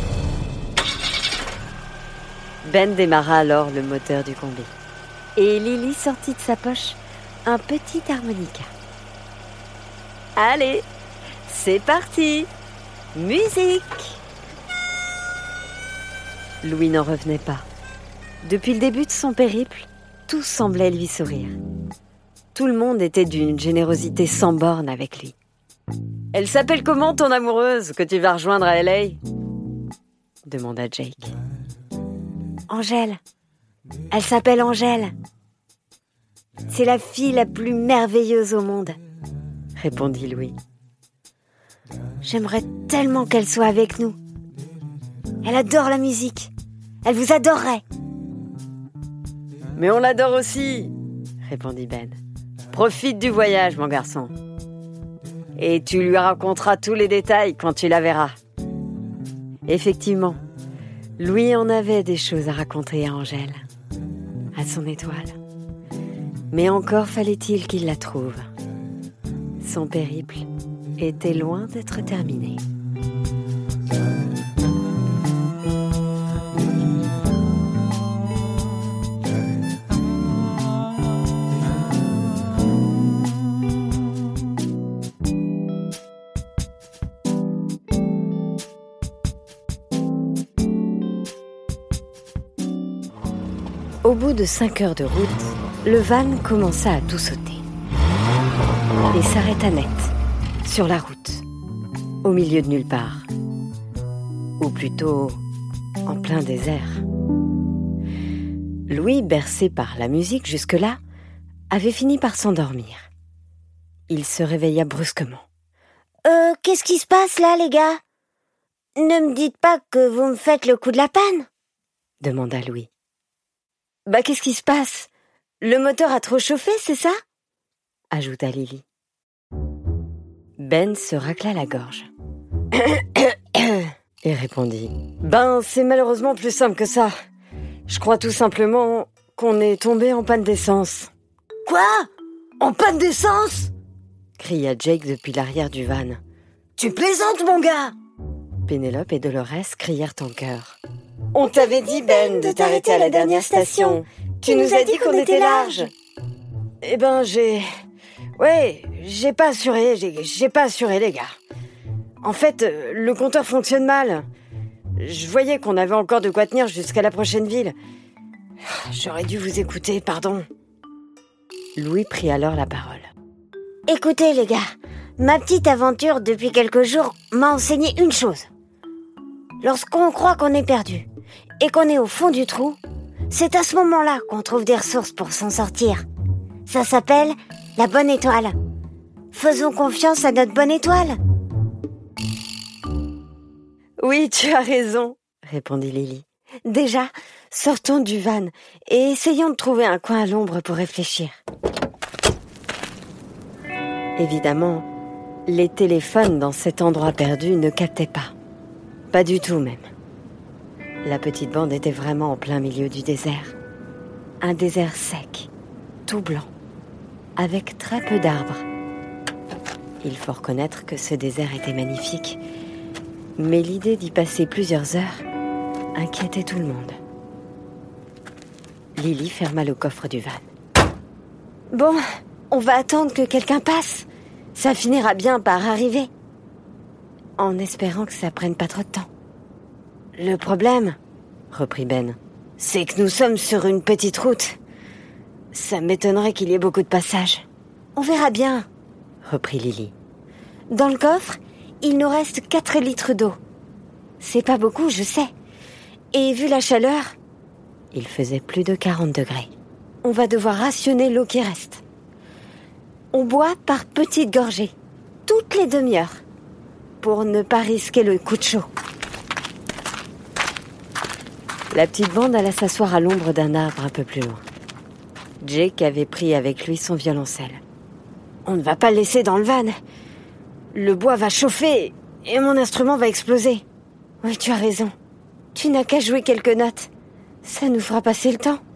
Ben démarra alors le moteur du combi. Et Lily sortit de sa poche un petit harmonica. Allez, c'est parti! Musique! Louis n'en revenait pas. Depuis le début de son périple, tout semblait lui sourire. Tout le monde était d'une générosité sans borne avec lui. « Elle s'appelle comment ton amoureuse que tu vas rejoindre à LA ?» demanda Jake. « Angèle. Elle s'appelle Angèle. C'est la fille la plus merveilleuse au monde, » répondit Louis. « J'aimerais tellement qu'elle soit avec nous. Elle adore la musique. Elle vous adorerait. »« Mais on l'adore aussi, » répondit Ben. « Profite du voyage, mon garçon. Et tu lui raconteras tous les détails quand tu la verras. » Effectivement, Louis en avait des choses à raconter à Angèle, à son étoile. Mais encore fallait-il qu'il la trouve. Son périple était loin d'être terminé. Au bout de 5 heures de route, le van commença à tout sauter et s'arrêta net, sur la route, au milieu de nulle part, ou plutôt en plein désert. Louis, bercé par la musique jusque-là, avait fini par s'endormir. Il se réveilla brusquement. « Qu'est-ce qui se passe là, les gars ? Ne me dites pas que vous me faites le coup de la panne ?» demanda Louis. « Bah, qu'est-ce qui se passe ? Le moteur a trop chauffé, c'est ça ?» ajouta Lily. Ben se racla la gorge et répondit. « Ben, c'est malheureusement plus simple que ça. Je crois tout simplement qu'on est tombé en panne d'essence. »« Quoi ? En panne d'essence ?» cria Jake depuis l'arrière du van. « Tu plaisantes, mon gars !» Pénélope et Dolores crièrent en chœur. « On t'avait dit, Ben, de t'arrêter à la dernière station. Tu nous as dit qu'on était large. » Eh ben, j'ai pas assuré, j'ai pas assuré, les gars. En fait, le compteur fonctionne mal. Je voyais qu'on avait encore de quoi tenir jusqu'à la prochaine ville. J'aurais dû vous écouter, pardon. Louis prit alors la parole. « Écoutez, les gars, ma petite aventure depuis quelques jours m'a enseigné une chose. Lorsqu'on croit qu'on est perdu et qu'on est au fond du trou, c'est à ce moment-là qu'on trouve des ressources pour s'en sortir. Ça s'appelle la bonne étoile. Faisons confiance à notre bonne étoile. » « Oui, tu as raison, » répondit Lily. « Déjà, sortons du van et essayons de trouver un coin à l'ombre pour réfléchir. » Évidemment, les téléphones dans cet endroit perdu ne captaient pas. Pas du tout même. La petite bande était vraiment en plein milieu du désert. Un désert sec, tout blanc, avec très peu d'arbres. Il faut reconnaître que ce désert était magnifique, mais l'idée d'y passer plusieurs heures inquiétait tout le monde. Lily ferma le coffre du van. « Bon, on va attendre que quelqu'un passe. Ça finira bien par arriver. » En espérant que ça prenne pas trop de temps. « Le problème, » reprit Ben, « c'est que nous sommes sur une petite route. Ça m'étonnerait qu'il y ait beaucoup de passages. »« On verra bien, » reprit Lily. « Dans le coffre, il nous reste 4 litres d'eau. C'est pas beaucoup, je sais. Et vu la chaleur, il faisait plus de 40 degrés. On va devoir rationner l'eau qui reste. On boit par petites gorgées, toutes les demi-heures, pour ne pas risquer le coup de chaud. » La petite bande alla s'asseoir à l'ombre d'un arbre un peu plus loin. Jake avait pris avec lui son violoncelle. « On ne va pas le laisser dans le van. Le bois va chauffer et mon instrument va exploser. » Oui, tu as raison. Tu n'as qu'à jouer quelques notes. Ça nous fera passer le temps.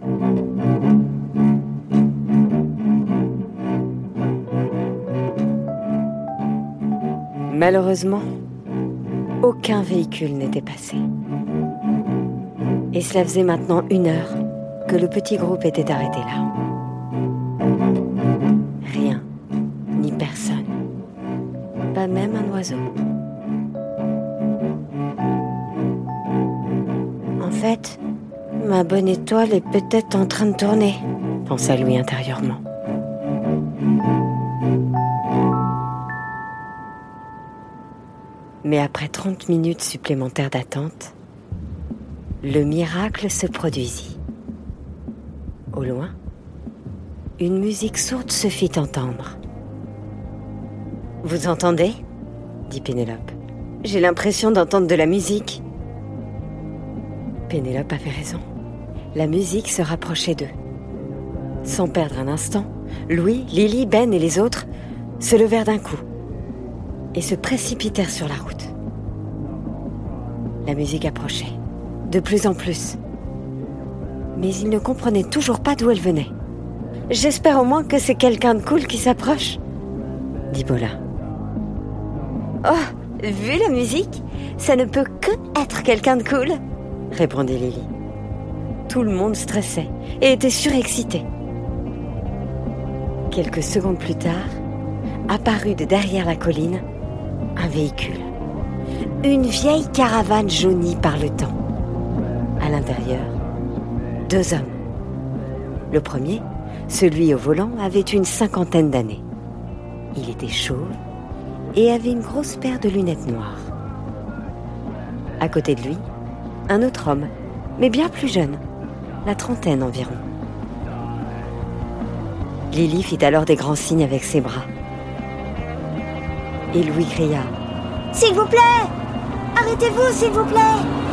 Malheureusement, aucun véhicule n'était passé. Et cela faisait maintenant 1 heure que le petit groupe était arrêté là. Rien, ni personne. Pas même un oiseau. En fait, ma bonne étoile est peut-être en train de tourner, pensa Louis intérieurement. Mais après 30 minutes supplémentaires d'attente, le miracle se produisit. Au loin, une musique sourde se fit entendre. « Vous entendez ?» dit Pénélope. « J'ai l'impression d'entendre de la musique. » Pénélope avait raison. La musique se rapprochait d'eux. Sans perdre un instant, Louis, Lily, Ben et les autres se levèrent d'un coup et se précipitèrent sur la route. La musique approchait, de plus en plus. Mais ils ne comprenaient toujours pas d'où elle venait. « J'espère au moins que c'est quelqu'un de cool qui s'approche, » dit Bola. « Oh, vu la musique, ça ne peut que être quelqu'un de cool, » répondit Lily. Tout le monde stressait et était surexcité. Quelques secondes plus tard, apparut de derrière la colline un véhicule. Une vieille caravane jaunie par le temps. À l'intérieur, 2 hommes. Le premier, celui au volant, avait une 50aine d'années. Il était chauve et avait une grosse paire de lunettes noires. À côté de lui, un autre homme, mais bien plus jeune, la 30aine environ. Lily fit alors des grands signes avec ses bras. Et Louis cria « S'il vous plaît! Arrêtez-vous, s'il vous plaît !»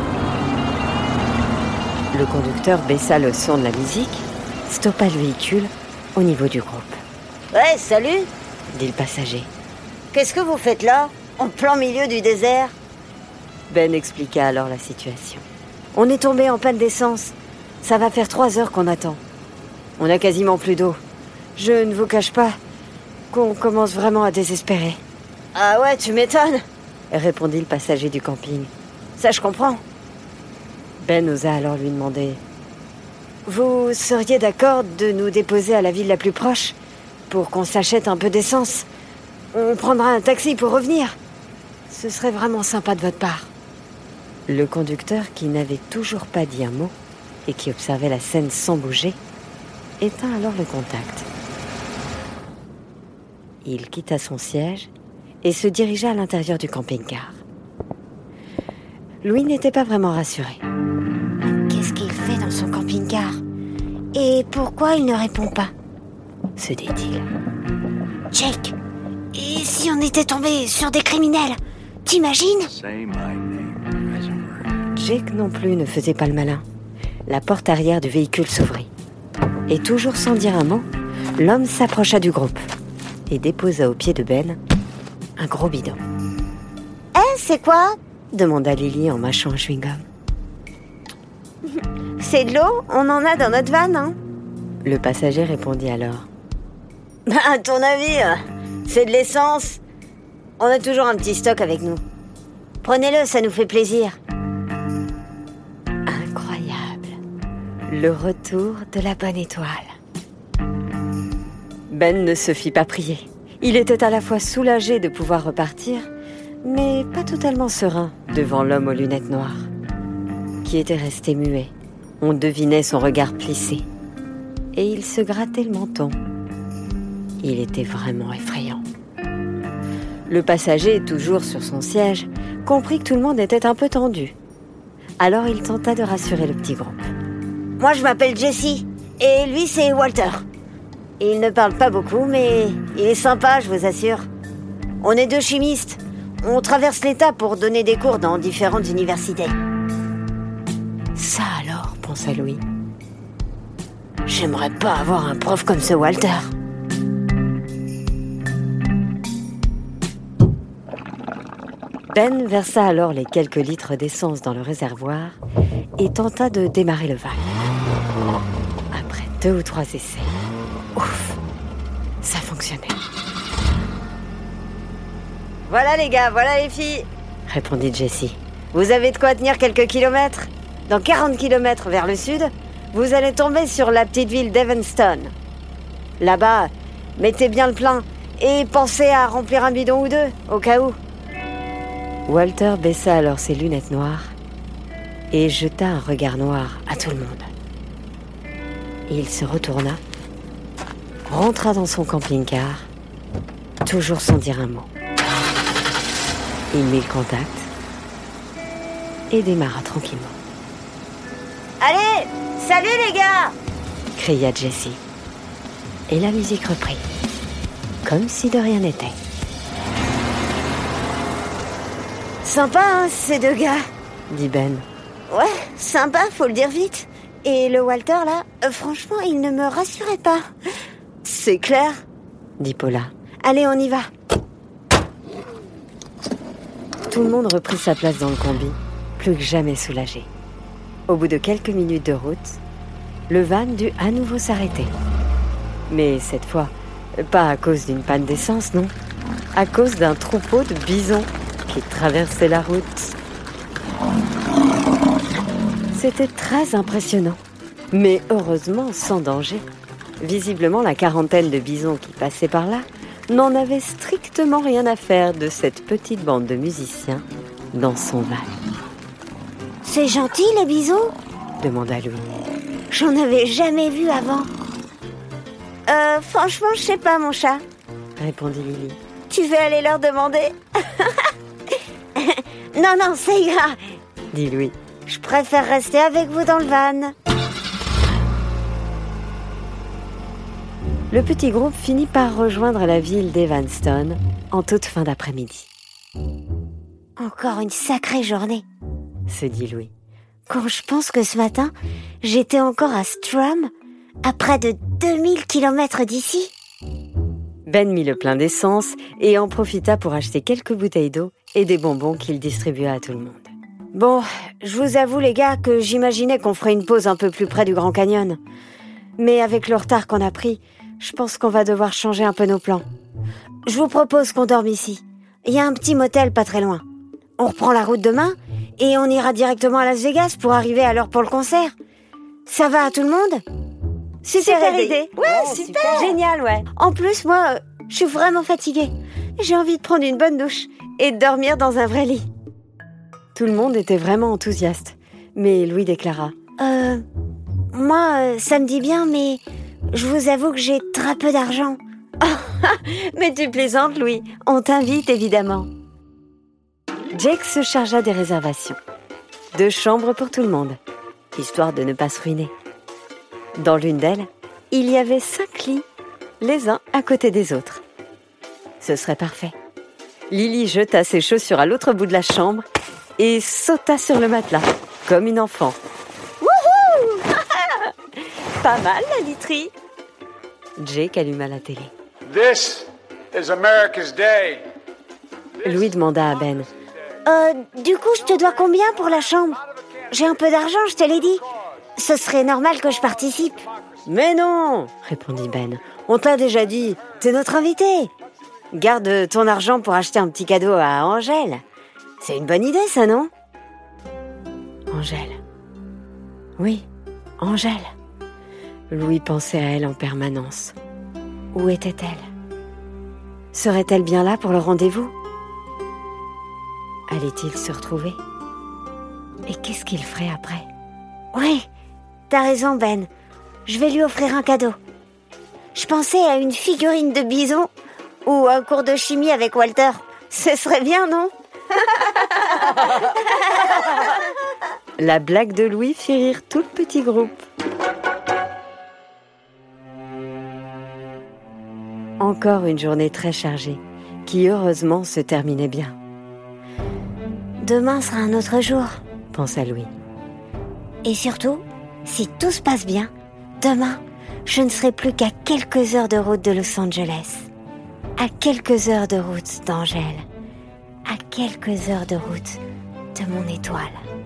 Le conducteur baissa le son de la musique, stoppa le véhicule au niveau du groupe. « Ouais, salut !» dit le passager. « Qu'est-ce que vous faites là, en plein milieu du désert ?» Ben expliqua alors la situation. « On est tombé en panne d'essence. Ça va faire 3 heures qu'on attend. On a quasiment plus d'eau. Je ne vous cache pas qu'on commence vraiment à désespérer. »« Ah ouais, tu m'étonnes !» répondit le passager du camping. « Ça, je comprends. » Ben osa alors lui demander « Vous seriez d'accord de nous déposer à la ville la plus proche pour qu'on s'achète un peu d'essence? On prendra un taxi pour revenir. Ce serait vraiment sympa de votre part. » Le conducteur, qui n'avait toujours pas dit un mot et qui observait la scène sans bouger, éteint alors le contact. Il quitta son siège et se dirigea à l'intérieur du camping-car. Louis n'était pas vraiment rassuré. Qu'est-ce qu'il fait dans son camping-car? Et pourquoi il ne répond pas? Se dit-il. Jake, et si on était tombé sur des criminels? T'imagines? Jake non plus ne faisait pas le malin. La porte arrière du véhicule s'ouvrit. Et toujours sans dire un mot, l'homme s'approcha du groupe et déposa au pied de Ben un gros bidon. « Eh, c'est quoi ?» demanda Lily en mâchant un chewing-gum. « C'est de l'eau, on en a dans notre van, hein ?» Le passager répondit alors. « À ton avis, c'est de l'essence. On a toujours un petit stock avec nous. Prenez-le, ça nous fait plaisir. » Incroyable. Le retour de la bonne étoile. Ben ne se fit pas prier. Il était à la fois soulagé de pouvoir repartir, mais pas totalement serein devant l'homme aux lunettes noires, qui était resté muet. On devinait son regard plissé, et il se grattait le menton. Il était vraiment effrayant. Le passager, toujours sur son siège, comprit que tout le monde était un peu tendu. Alors il tenta de rassurer le petit groupe. « Moi, je m'appelle Jesse, et lui, c'est Walter. Il ne parle pas beaucoup, mais il est sympa, je vous assure. On est 2 chimistes. On traverse l'État pour donner des cours dans différentes universités. » Ça alors, pensa Louis. J'aimerais pas avoir un prof comme ce Walter. Ben versa alors les quelques litres d'essence dans le réservoir et tenta de démarrer le van. Après 2 ou 3 essais, ouf, ça fonctionnait. Voilà les gars, voilà les filles, Répondit Jessie. vous avez de quoi tenir quelques kilomètres. Dans 40 kilomètres vers le sud, vous allez tomber sur la petite ville d'Evanston. Là-bas, mettez bien le plein et pensez à remplir un bidon ou 2, au cas où. Walter baissa alors ses lunettes noires et jeta un regard noir à tout le monde. Il se retourna, rentra dans son camping-car, toujours sans dire un mot. Il mit le contact et démarra tranquillement. Allez, salut les gars! Cria Jessie. Et la musique reprit, comme si de rien n'était. Sympa, hein, ces 2 gars. Dit Ben. Ouais, sympa, faut le dire vite. Et le Walter, là, franchement, il ne me rassurait pas. C'est clair. Dit Paula. Allez, on y va. Tout le monde reprit sa place dans le combi, plus que jamais soulagé. Au bout de quelques minutes de route, le van dut à nouveau s'arrêter. Mais cette fois, pas à cause d'une panne d'essence, non. À cause d'un troupeau de bisons qui traversait la route. C'était très impressionnant, mais heureusement sans danger. Visiblement, la quarantaine de bisons qui passaient par là n'en avait strictement rien à faire de cette petite bande de musiciens dans son van. C'est gentil, les bisous? Demanda Louis. J'en avais jamais vu avant. Franchement, je sais pas, mon chat. Répondit Lily. Tu veux aller leur demander? Non, ça ira. Dit Louis. Je préfère rester avec vous dans le van. Le petit groupe finit par rejoindre la ville d'Evanston en toute fin d'après-midi. Encore une sacrée journée. Se dit Louis. Quand je pense que ce matin, j'étais encore à Strum, à près de 2000 km d'ici. Ben mit le plein d'essence et en profita pour acheter quelques bouteilles d'eau et des bonbons qu'il distribua à tout le monde. Bon, je vous avoue les gars que j'imaginais qu'on ferait une pause un peu plus près du Grand Canyon. Mais avec le retard qu'on a pris, je pense qu'on va devoir changer un peu nos plans. Je vous propose qu'on dorme ici. Il y a un petit motel pas très loin. On reprend la route demain et on ira directement à Las Vegas pour arriver à l'heure pour le concert. Ça va à tout le monde? Super idée. Ouais, super. Génial, ouais. En plus, moi, je suis vraiment fatiguée. J'ai envie de prendre une bonne douche et de dormir dans un vrai lit. Tout le monde était vraiment enthousiaste, mais Louis déclara. Moi, ça me dit bien, mais je vous avoue que j'ai très peu d'argent. Mais tu plaisantes, Louis. On t'invite, évidemment. Jake se chargea des réservations. 2 chambres pour tout le monde, histoire de ne pas se ruiner. Dans l'une d'elles, il y avait 5 lits, les uns à côté des autres. Ce serait parfait. Lily jeta ses chaussures à l'autre bout de la chambre et sauta sur le matelas, comme une enfant. Wouhou! Pas mal, la literie. Jake alluma la télé. This is America's Day. Louis demanda à Ben. Du coup, je te dois combien pour la chambre? J'ai un peu d'argent, je te l'ai dit. Ce serait normal que je participe. Mais non, répondit Ben. On te l'a déjà dit, t'es notre invité. Garde ton argent pour acheter un petit cadeau à Angèle. C'est une bonne idée, ça, non? Angèle. Oui, Angèle. Louis pensait à elle en permanence. Où était-elle? Serait-elle bien là pour le rendez-vous? Allait-il se retrouver? Et qu'est-ce qu'il ferait après? Oui, t'as raison, Ben. Je vais lui offrir un cadeau. Je pensais à une figurine de bison ou un cours de chimie avec Walter. Ce serait bien, non? La blague de Louis fit rire tout le petit groupe. Encore une journée très chargée, qui heureusement se terminait bien. Demain sera un autre jour, pensa Louis. Et surtout, Si tout se passe bien, demain, je ne serai plus qu'à quelques heures de route de Los Angeles. À quelques heures de route d'Angèle. À quelques heures de route de mon étoile.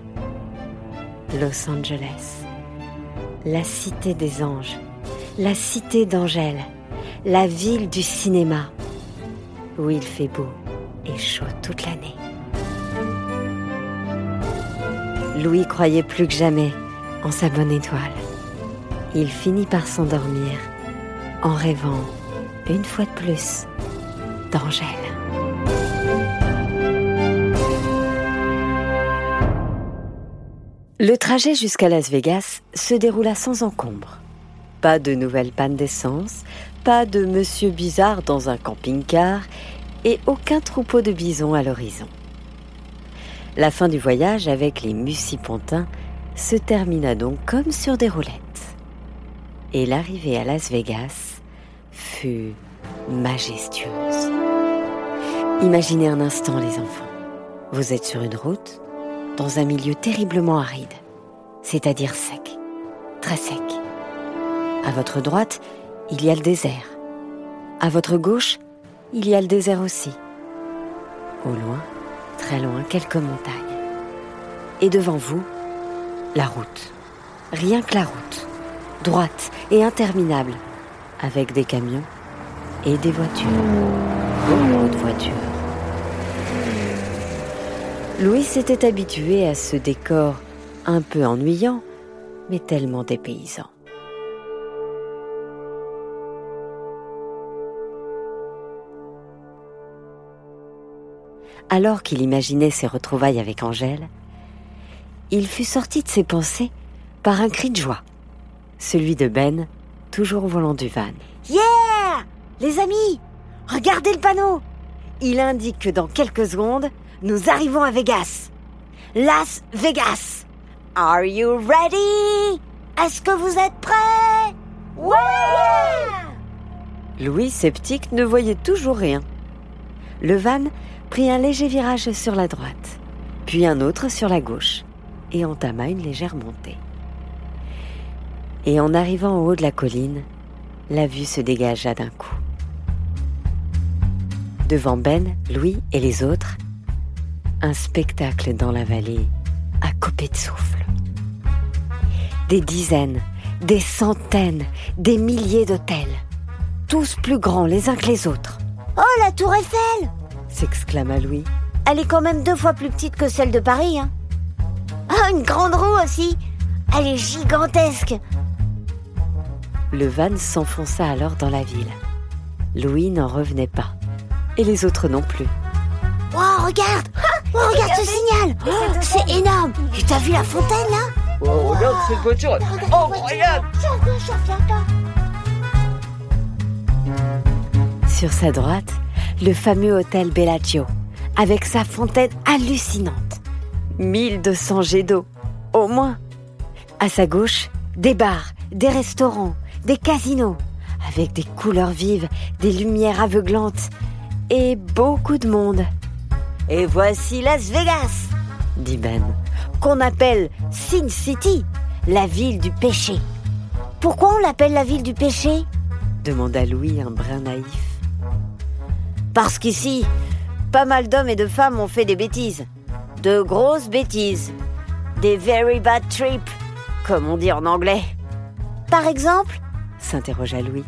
Los Angeles, la cité des anges, la cité d'Angèle, la ville du cinéma, où il fait beau et chaud toute l'année. Louis croyait plus que jamais en sa bonne étoile. Il finit par s'endormir en rêvant, une fois de plus, d'Angèle. Le trajet jusqu'à Las Vegas se déroula sans encombre. Pas de nouvelles pannes d'essence, pas de monsieur bizarre dans un camping-car et aucun troupeau de bisons à l'horizon. La fin du voyage avec les Mucipontins se termina donc comme sur des roulettes. Et l'arrivée à Las Vegas fut majestueuse. Imaginez un instant, les enfants. Vous êtes sur une route, dans un milieu terriblement aride, c'est-à-dire sec, très sec. À votre droite, il y a le désert. À votre gauche, il y a le désert aussi. Au loin, très loin, quelques montagnes. Et devant vous, la route. Rien que la route. Droite et interminable, avec des camions et des voitures. Beaucoup de voitures. Louis s'était habitué à ce décor un peu ennuyant, mais tellement dépaysant. Alors qu'il imaginait ses retrouvailles avec Angèle, il fut sorti de ses pensées par un cri de joie. Celui de Ben, toujours au volant du van. « Yeah! Les amis, regardez le panneau! Il indique que dans quelques secondes, nous arrivons à Vegas. Las Vegas! Are you ready? Est-ce que vous êtes prêts? Ouais! Louis, sceptique, ne voyait toujours rien. Le van prit un léger virage sur la droite, puis un autre sur la gauche, et entama une légère montée. Et en arrivant au haut de la colline, la vue se dégagea d'un coup. Devant Ben, Louis et les autres, un spectacle dans la vallée à couper de souffle. Des dizaines, des centaines, des milliers d'hôtels, tous plus grands les uns que les autres. « Oh, la tour Eiffel !» s'exclama Louis. « Elle est quand même 2 fois plus petite que celle de Paris, hein. Ah, une grande roue aussi. Elle est gigantesque. » Le van s'enfonça alors dans la ville. Louis n'en revenait pas. Et les autres non plus. « Oh, regarde! Regarde ce signal! C'est énorme! Et t'as vu la fontaine, là? Oh, regarde cette voiture! Incroyable! Sur sa droite, le fameux hôtel Bellagio, avec sa fontaine hallucinante. 1200 jets d'eau, au moins. À sa gauche, des bars, des restaurants, des casinos, avec des couleurs vives, des lumières aveuglantes et beaucoup de monde. Et voici Las Vegas, dit Ben, qu'on appelle Sin City, la ville du péché. Pourquoi on l'appelle la ville du péché? Demanda Louis, un brin naïf. Parce qu'ici, pas mal d'hommes et de femmes ont fait des bêtises. De grosses bêtises. Des very bad trips, comme on dit en anglais. Par exemple, s'interrogea Louis.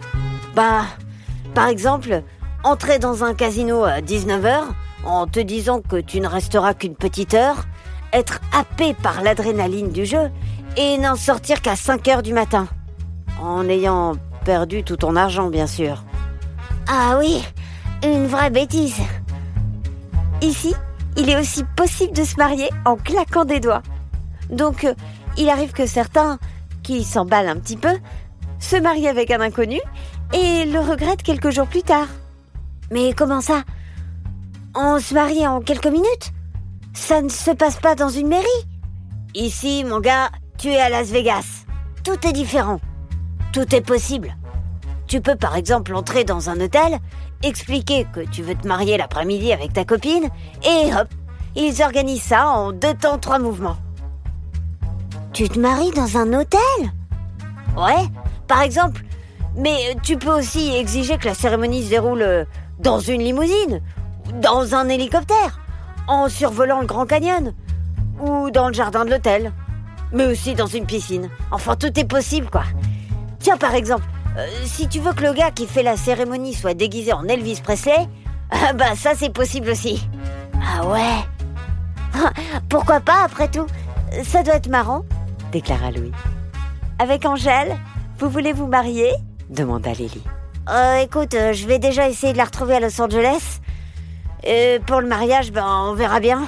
Par exemple, entrer dans un casino à 19h, en te disant que tu ne resteras qu'une petite heure, être happé par l'adrénaline du jeu et n'en sortir qu'à 5h du matin. En ayant perdu tout ton argent, bien sûr. Ah oui, une vraie bêtise. Ici, il est aussi possible de se marier en claquant des doigts. Donc, il arrive que certains, qui s'emballent un petit peu, se marient avec un inconnu et le regrettent quelques jours plus tard. Mais comment ça? On se marie en quelques minutes? Ça ne se passe pas dans une mairie? Ici, mon gars, tu es à Las Vegas. Tout est différent. Tout est possible. Tu peux par exemple entrer dans un hôtel, expliquer que tu veux te marier l'après-midi avec ta copine, et hop, ils organisent ça en 2 temps 3 mouvements. Tu te maries dans un hôtel? Ouais, par exemple. Mais tu peux aussi exiger que la cérémonie se déroule dans une limousine, dans un hélicoptère, en survolant le Grand Canyon, ou dans le jardin de l'hôtel, mais aussi dans une piscine. Enfin, tout est possible, quoi. Tiens, par exemple, si tu veux que le gars qui fait la cérémonie soit déguisé en Elvis Presley, bah ça c'est possible aussi. Ah ouais? Pourquoi pas, après tout? Ça doit être marrant, déclara Louis. Avec Angèle, vous voulez vous marier? Demanda Lily. Écoute, je vais déjà essayer de la retrouver à Los Angeles. Pour le mariage, ben on verra bien.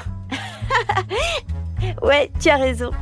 Ouais, tu as raison.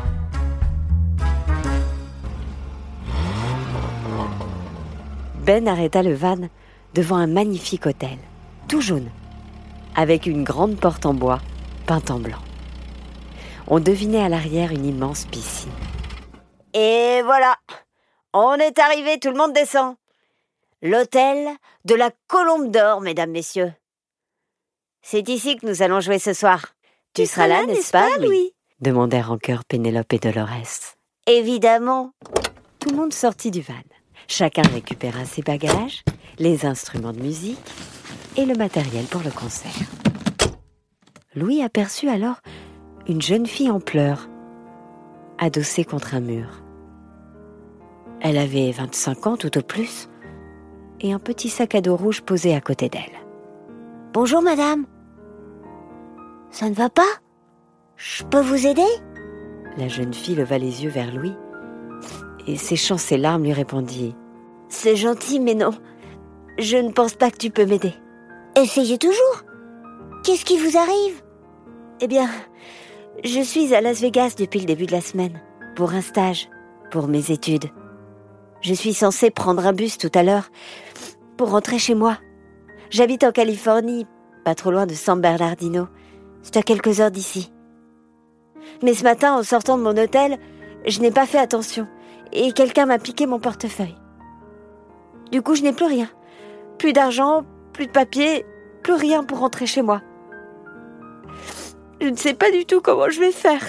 Ben arrêta le van devant un magnifique hôtel, tout jaune, avec une grande porte en bois peinte en blanc. On devinait à l'arrière une immense piscine. Et voilà, on est arrivé, tout le monde descend. L'hôtel de la Colombe d'Or, mesdames, messieurs. C'est ici que nous allons jouer ce soir. Tu seras là, n'est-ce pas, Louis? Demandèrent en chœur Pénélope et Dolores. Évidemment. Tout le monde sortit du van. Chacun récupéra ses bagages, les instruments de musique et le matériel pour le concert. Louis aperçut alors une jeune fille en pleurs, adossée contre un mur. Elle avait 25 ans tout au plus, et un petit sac à dos rouge posé à côté d'elle. « Bonjour madame. Ça ne va pas? Je peux vous aider ?» La jeune fille leva les yeux vers Louis, et séchant ses larmes lui répondit « C'est gentil, mais non, je ne pense pas que tu peux m'aider. » « Essayez toujours. Qu'est-ce qui vous arrive? » « Eh bien, je suis à Las Vegas depuis le début de la semaine, pour un stage, pour mes études. Je suis censée prendre un bus tout à l'heure pour rentrer chez moi. J'habite en Californie, pas trop loin de San Bernardino. C'est à quelques heures d'ici. Mais ce matin, en sortant de mon hôtel, je n'ai pas fait attention et quelqu'un m'a piqué mon portefeuille. Du coup, je n'ai plus rien. Plus d'argent, plus de papier, plus rien pour rentrer chez moi. Je ne sais pas du tout comment je vais faire.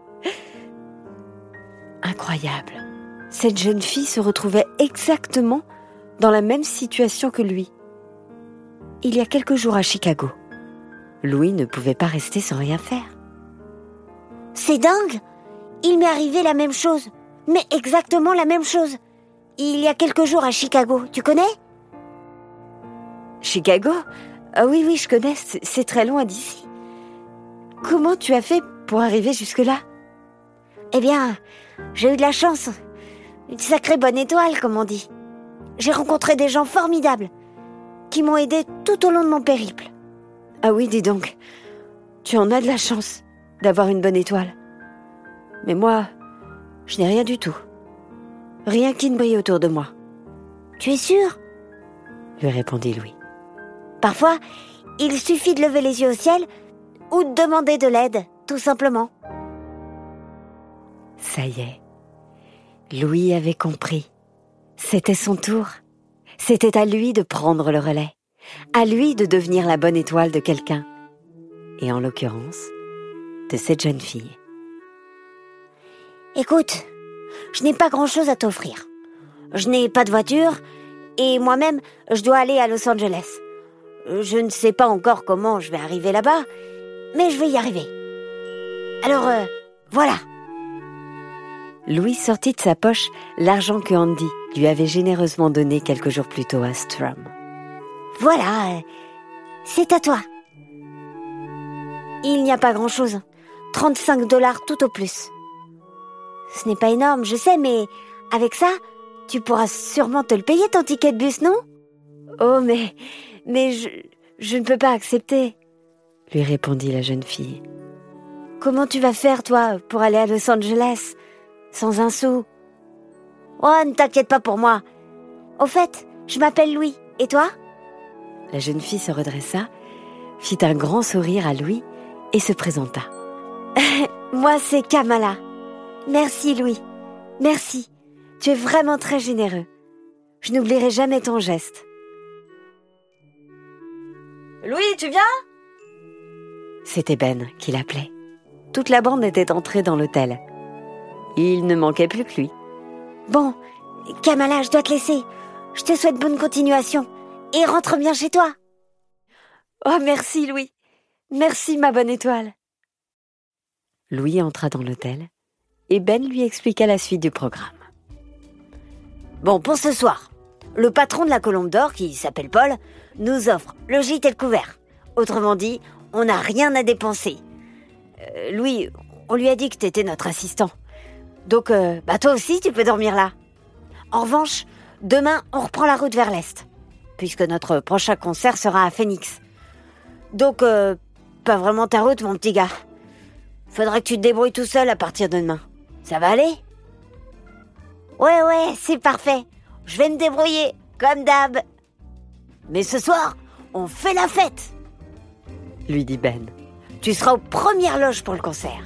Incroyable. Cette jeune fille se retrouvait exactement dans la même situation que lui. Il y a quelques jours à Chicago. Louis ne pouvait pas rester sans rien faire. C'est dingue! Il m'est arrivé la même chose. Mais exactement la même chose. Il y a quelques jours à Chicago. Tu connais? Chicago? Ah oui, je connais. C'est très loin d'ici. Comment tu as fait pour arriver jusque-là? Eh bien, j'ai eu de la chance. Une sacrée bonne étoile, comme on dit. J'ai rencontré des gens formidables qui m'ont aidé tout au long de mon périple. Ah oui, dis donc, tu en as de la chance d'avoir une bonne étoile. Mais moi, je n'ai rien du tout. Rien qui ne brille autour de moi. Tu es sûr? Lui répondit Louis. Parfois, il suffit de lever les yeux au ciel ou de demander de l'aide, tout simplement. Ça y est, Louis avait compris. C'était son tour. C'était à lui de prendre le relais, à lui de devenir la bonne étoile de quelqu'un, et en l'occurrence, de cette jeune fille. Écoute, je n'ai pas grand-chose à t'offrir. Je n'ai pas de voiture, et moi-même, je dois aller à Los Angeles. Je ne sais pas encore comment je vais arriver là-bas, mais je vais y arriver. Alors, voilà. Louis sortit de sa poche l'argent que Andy lui avait généreusement donné quelques jours plus tôt à Strum. Voilà, c'est à toi. Il n'y a pas grand-chose. 35 $, tout au plus. Ce n'est pas énorme, je sais, mais avec ça, tu pourras sûrement te le payer ton ticket de bus, non? Oh, mais je ne peux pas accepter, lui répondit la jeune fille. Comment tu vas faire, toi, pour aller à Los Angeles, sans un sou? Oh, ne t'inquiète pas pour moi. Au fait, je m'appelle Louis, et toi? La jeune fille se redressa, fit un grand sourire à Louis et se présenta. Moi, c'est Kamala. Merci, Louis. Merci. Tu es vraiment très généreux. Je n'oublierai jamais ton geste. Louis, tu viens? C'était Ben qui l'appelait. Toute la bande était entrée dans l'hôtel. Il ne manquait plus que lui. Bon, Kamala, je dois te laisser. Je te souhaite bonne continuation. Et rentre bien chez toi. Oh, merci Louis. Merci ma bonne étoile. Louis entra dans l'hôtel et Ben lui expliqua la suite du programme. Bon, pour ce soir, le patron de la Colombe d'Or, qui s'appelle Paul, nous offre le gîte et le couvert. Autrement dit, on n'a rien à dépenser. Louis, on lui a dit que t'étais notre assistant. Donc, toi aussi, tu peux dormir là. En revanche, demain, on reprend la route vers l'Est, puisque notre prochain concert sera à Phoenix. Donc, pas vraiment ta route, mon petit gars. Faudra que tu te débrouilles tout seul à partir de demain. Ça va aller ? Ouais, c'est parfait. Je vais me débrouiller, comme d'hab. Mais ce soir, on fait la fête, lui dit Ben. Tu seras aux premières loges pour le concert.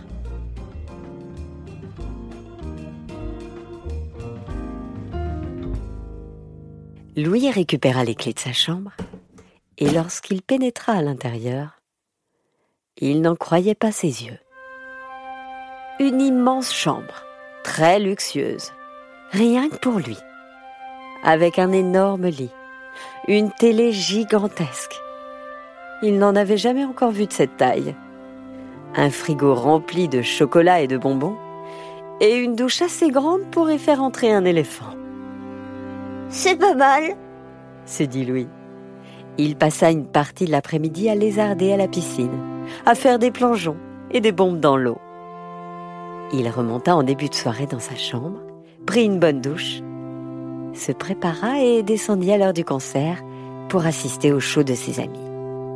Louis récupéra les clés de sa chambre et lorsqu'il pénétra à l'intérieur, il n'en croyait pas ses yeux. Une immense chambre, très luxueuse, rien que pour lui, avec un énorme lit, une télé gigantesque. Il n'en avait jamais encore vu de cette taille. Un frigo rempli de chocolat et de bonbons, et une douche assez grande pour y faire entrer un éléphant. C'est pas mal, se dit Louis. Il passa une partie de l'après-midi à lézarder à la piscine, à faire des plongeons et des bombes dans l'eau. Il remonta en début de soirée dans sa chambre, prit une bonne douche, se prépara et descendit à l'heure du concert pour assister au show de ses amis.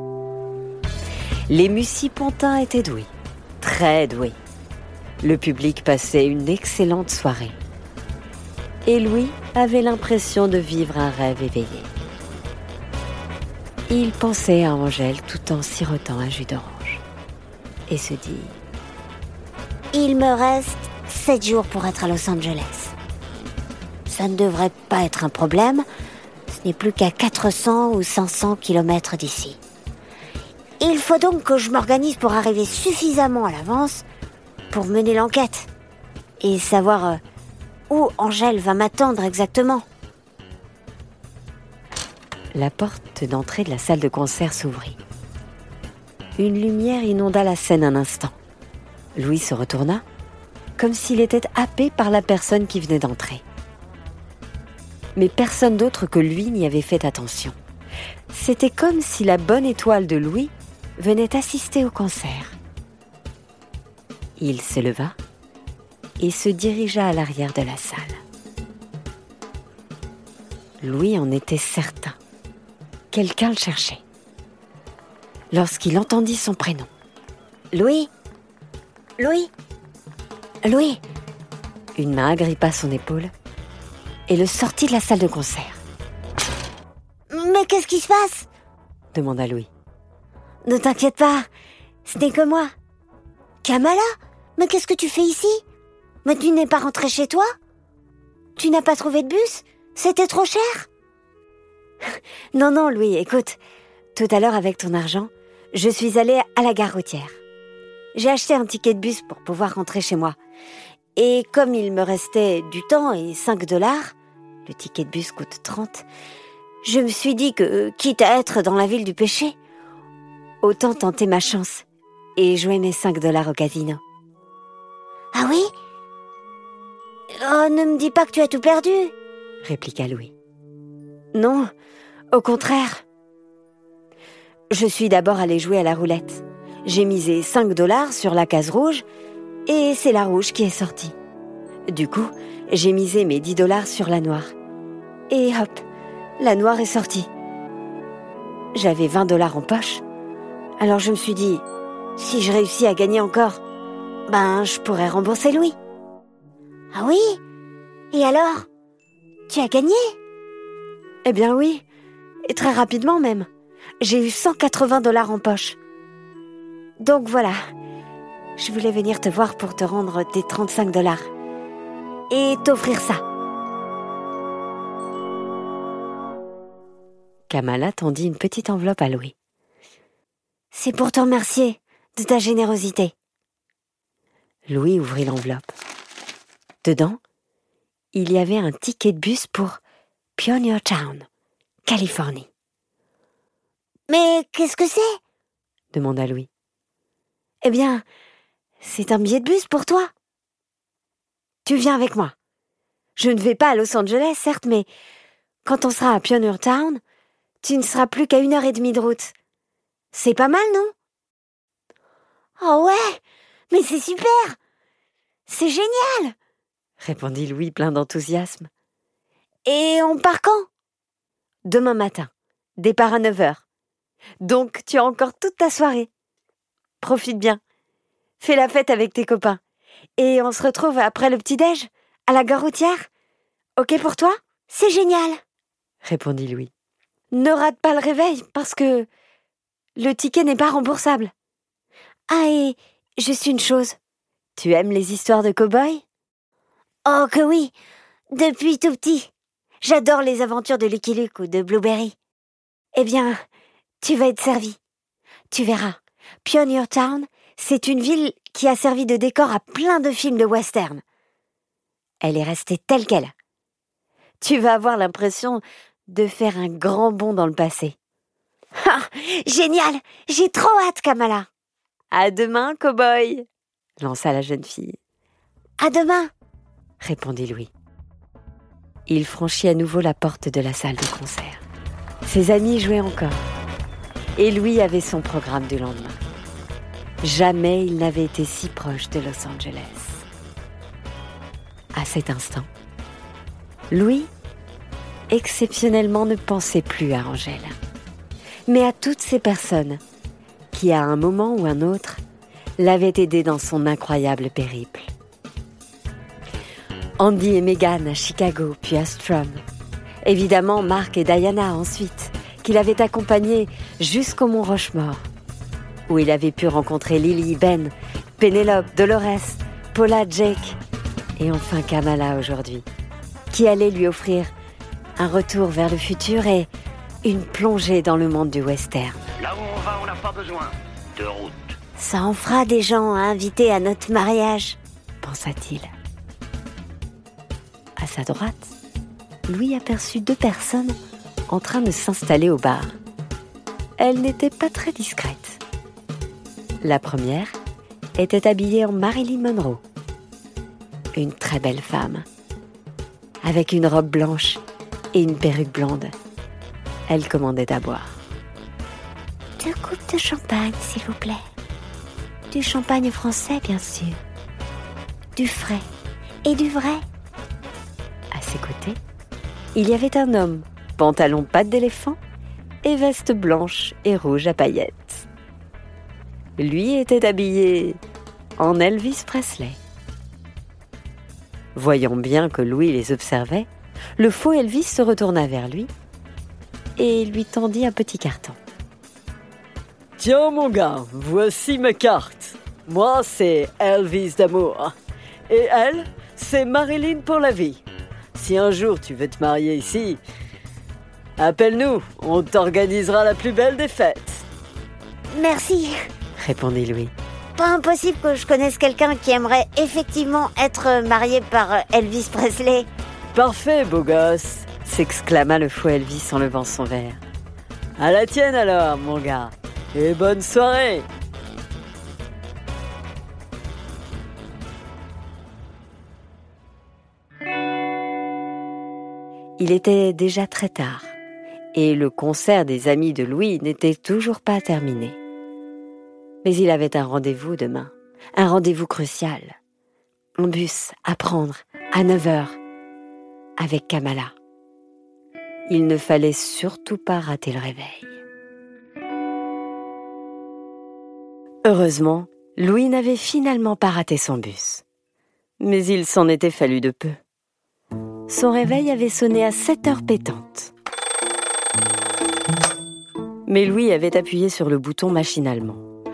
Les Mussy-Pontins étaient doués, très doués. Le public passait une excellente soirée. Et Louis avait l'impression de vivre un rêve éveillé. Il pensait à Angèle tout en sirotant un jus d'orange et se dit: il me reste 7 jours pour être à Los Angeles. Ça ne devrait pas être un problème. Ce n'est plus qu'à 400 ou 500 kilomètres d'ici. Il faut donc que je m'organise pour arriver suffisamment à l'avance pour mener l'enquête et savoir où Angèle va m'attendre exactement. La porte d'entrée de la salle de concert s'ouvrit. Une lumière inonda la scène un instant. Louis se retourna, comme s'il était happé par la personne qui venait d'entrer. Mais personne d'autre que lui n'y avait fait attention. C'était comme si la bonne étoile de Louis venait assister au concert. Il se leva et se dirigea à l'arrière de la salle. Louis en était certain. Quelqu'un le cherchait. Lorsqu'il entendit son prénom. Louis ? Louis ? Louis ? Une main agrippa son épaule et le sortit de la salle de concert. Mais qu'est-ce qui se passe ? Demanda Louis. Ne t'inquiète pas, ce n'est que moi. Kamala ? Mais qu'est-ce que tu fais ici ? Mais tu n'es pas rentrée chez toi ? Tu n'as pas trouvé de bus ? C'était trop cher ? Non, Louis, écoute. Tout à l'heure, avec ton argent, je suis allée à la gare routière. J'ai acheté un ticket de bus pour pouvoir rentrer chez moi. Et comme il me restait du temps et $5, le ticket de bus coûte 30, je me suis dit que, quitte à être dans la ville du péché, autant tenter ma chance et jouer mes $5 au casino. Ah oui ? Oh, ne me dis pas que tu as tout perdu, répliqua Louis. Non, au contraire. Je suis d'abord allée jouer à la roulette. J'ai misé $5 sur la case rouge et c'est la rouge qui est sortie. Du coup, j'ai misé mes $10 sur la noire. Et hop, la noire est sortie. J'avais $20 en poche. Alors je me suis dit, si je réussis à gagner encore, je pourrais rembourser Louis. Ah oui ? Et alors ? Tu as gagné ? Eh bien oui, et très rapidement même. J'ai eu $180 en poche. Donc voilà, je voulais venir te voir pour te rendre tes $35 et t'offrir ça. Kamala tendit une petite enveloppe à Louis. C'est pour te remercier de ta générosité. Louis ouvrit l'enveloppe. Dedans, il y avait un ticket de bus pour Pioneer Town, Californie. « Mais qu'est-ce que c'est ?» demanda Louis. « Eh bien, c'est un billet de bus pour toi. Tu viens avec moi. Je ne vais pas à Los Angeles, certes, mais quand on sera à Pioneer Town, tu ne seras plus qu'à 1h30 de route. C'est pas mal, non ?»« Oh ouais, mais c'est super! C'est génial !» répondit Louis plein d'enthousiasme. « Et on part quand ?»« Demain matin, départ à 9h. Donc tu as encore toute ta soirée. Profite bien. Fais la fête avec tes copains. Et on se retrouve après le petit-déj, à la gare routière. Ok pour toi ? C'est génial !» répondit Louis. « Ne rate pas le réveil, parce que le ticket n'est pas remboursable. Ah, et juste une chose. Tu aimes les histoires de cow-boys ? Oh que oui, depuis tout petit. J'adore les aventures de Lucky Luke ou de Blueberry. Eh bien, tu vas être servi. Tu verras, Pioneer Town, c'est une ville qui a servi de décor à plein de films de western. Elle est restée telle qu'elle. Tu vas avoir l'impression de faire un grand bond dans le passé. Ah, génial! J'ai trop hâte, Kamala. À demain, cow-boy, lança la jeune fille. À demain, répondit Louis. Il franchit à nouveau la porte de la salle de concert. Ses amis jouaient encore. Et Louis avait son programme du lendemain. Jamais il n'avait été si proche de Los Angeles. À cet instant, Louis, exceptionnellement, ne pensait plus à Angèle, mais à toutes ces personnes qui, à un moment ou un autre, l'avaient aidé dans son incroyable périple. Andy et Megan à Chicago, puis à Strum. Évidemment, Mark et Diana ensuite, qu'il avait accompagnés jusqu'au Mont Rushmore, où il avait pu rencontrer Lily, Ben, Pénélope, Dolores, Paula, Jake, et enfin Kamala aujourd'hui, qui allait lui offrir un retour vers le futur et une plongée dans le monde du western. Là où on va, on n'a pas besoin de route. Ça en fera des gens à inviter à notre mariage, pensa-t-il. À sa droite, Louis aperçut 2 personnes en train de s'installer au bar. Elles n'étaient pas très discrètes. La première était habillée en Marilyn Monroe. Une très belle femme, avec une robe blanche et une perruque blonde. Elle commandait à boire. 2 coupes de champagne, s'il vous plaît. Du champagne français, bien sûr. Du frais et du vrai. À ses côtés, il y avait un homme, pantalon pattes d'éléphant et veste blanche et rouge à paillettes. Lui était habillé en Elvis Presley. Voyant bien que Louis les observait, le faux Elvis se retourna vers lui et lui tendit un petit carton. « Tiens mon gars, voici ma carte. Moi, c'est Elvis d'amour. Et elle, c'est Marilyn pour la vie. Si un jour tu veux te marier ici, appelle-nous, on t'organisera la plus belle des fêtes. » Merci, répondit Louis. Pas impossible que je connaisse quelqu'un qui aimerait effectivement être marié par Elvis Presley. Parfait, beau gosse, s'exclama le faux Elvis en levant son verre. À la tienne alors, mon gars, et bonne soirée. Il était déjà très tard, et le concert des amis de Louis n'était toujours pas terminé. Mais il avait un rendez-vous demain, un rendez-vous crucial. Un bus à prendre à 9h, avec Kamala. Il ne fallait surtout pas rater le réveil. Heureusement, Louis n'avait finalement pas raté son bus. Mais il s'en était fallu de peu. Son réveil avait sonné à 7h pétantes. Mais Louis avait appuyé sur le bouton machinalement.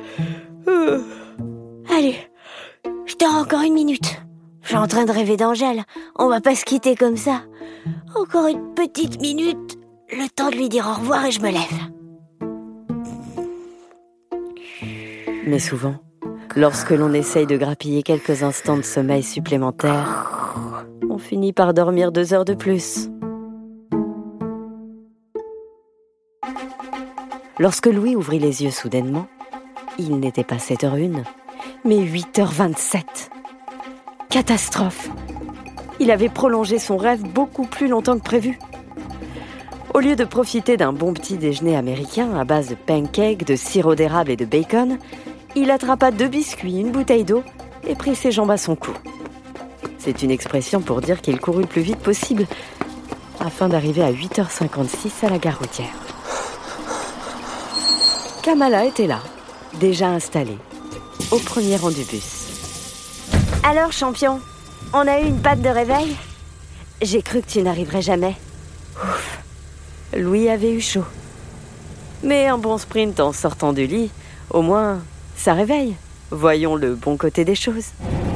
Allez, je dors encore 1 minute. Je suis en train de rêver d'Angèle. On va pas se quitter comme ça. Encore une petite minute. Le temps de lui dire au revoir et je me lève. Mais souvent, Lorsque l'on essaye de grappiller quelques instants de sommeil supplémentaires, on finit par dormir 2 heures de plus. Lorsque Louis ouvrit les yeux soudainement, il n'était pas 7h01, mais 8h27. Catastrophe! Il avait prolongé son rêve beaucoup plus longtemps que prévu. Au lieu de profiter d'un bon petit déjeuner américain à base de pancakes, de sirop d'érable et de bacon, il attrapa 2 biscuits, une bouteille d'eau et prit ses jambes à son cou. C'est une expression pour dire qu'il courut le plus vite possible afin d'arriver à 8h56 à la gare routière. Kamala était là, déjà installée, au premier rang du bus. Alors, champion, on a eu une patte de réveil? J'ai cru que tu n'arriverais jamais. Ouf, Louis avait eu chaud. Mais un bon sprint en sortant du lit, au moins, ça réveille. Voyons le bon côté des choses.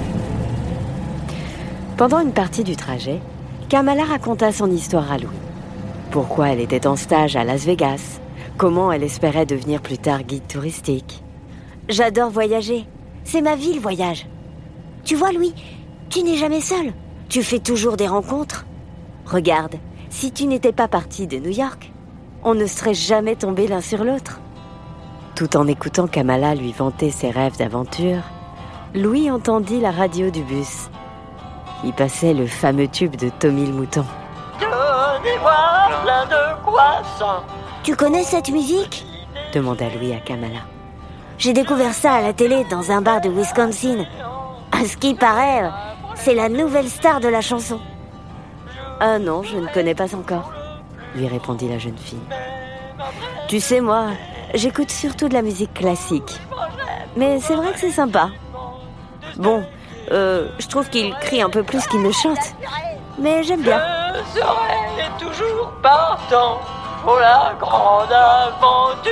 Pendant une partie du trajet, Kamala raconta son histoire à Louis. Pourquoi elle était en stage à Las Vegas, comment elle espérait devenir plus tard guide touristique. J'adore voyager. C'est ma vie, le voyage. Tu vois, Louis, tu n'es jamais seul. Tu fais toujours des rencontres. Regarde, si tu n'étais pas parti de New York, on ne serait jamais tombés l'un sur l'autre. Tout en écoutant Kamala lui vanter ses rêves d'aventure, Louis entendit la radio du bus. Il passait le fameux tube de Tommy le Mouton. Donnez-moi plein de croissants. Tu connais cette musique? Demanda Louis à Kamala. J'ai découvert ça à la télé dans un bar de Wisconsin. À ce qui paraît, c'est la nouvelle star de la chanson. Ah non, je ne connais pas encore, lui répondit la jeune fille. Tu sais, moi, j'écoute surtout de la musique classique. Mais c'est vrai que c'est sympa. Bon, je trouve qu'il crie un peu plus qu'il ne chante. Mais j'aime bien. Je serai toujours partant pour la grande aventure.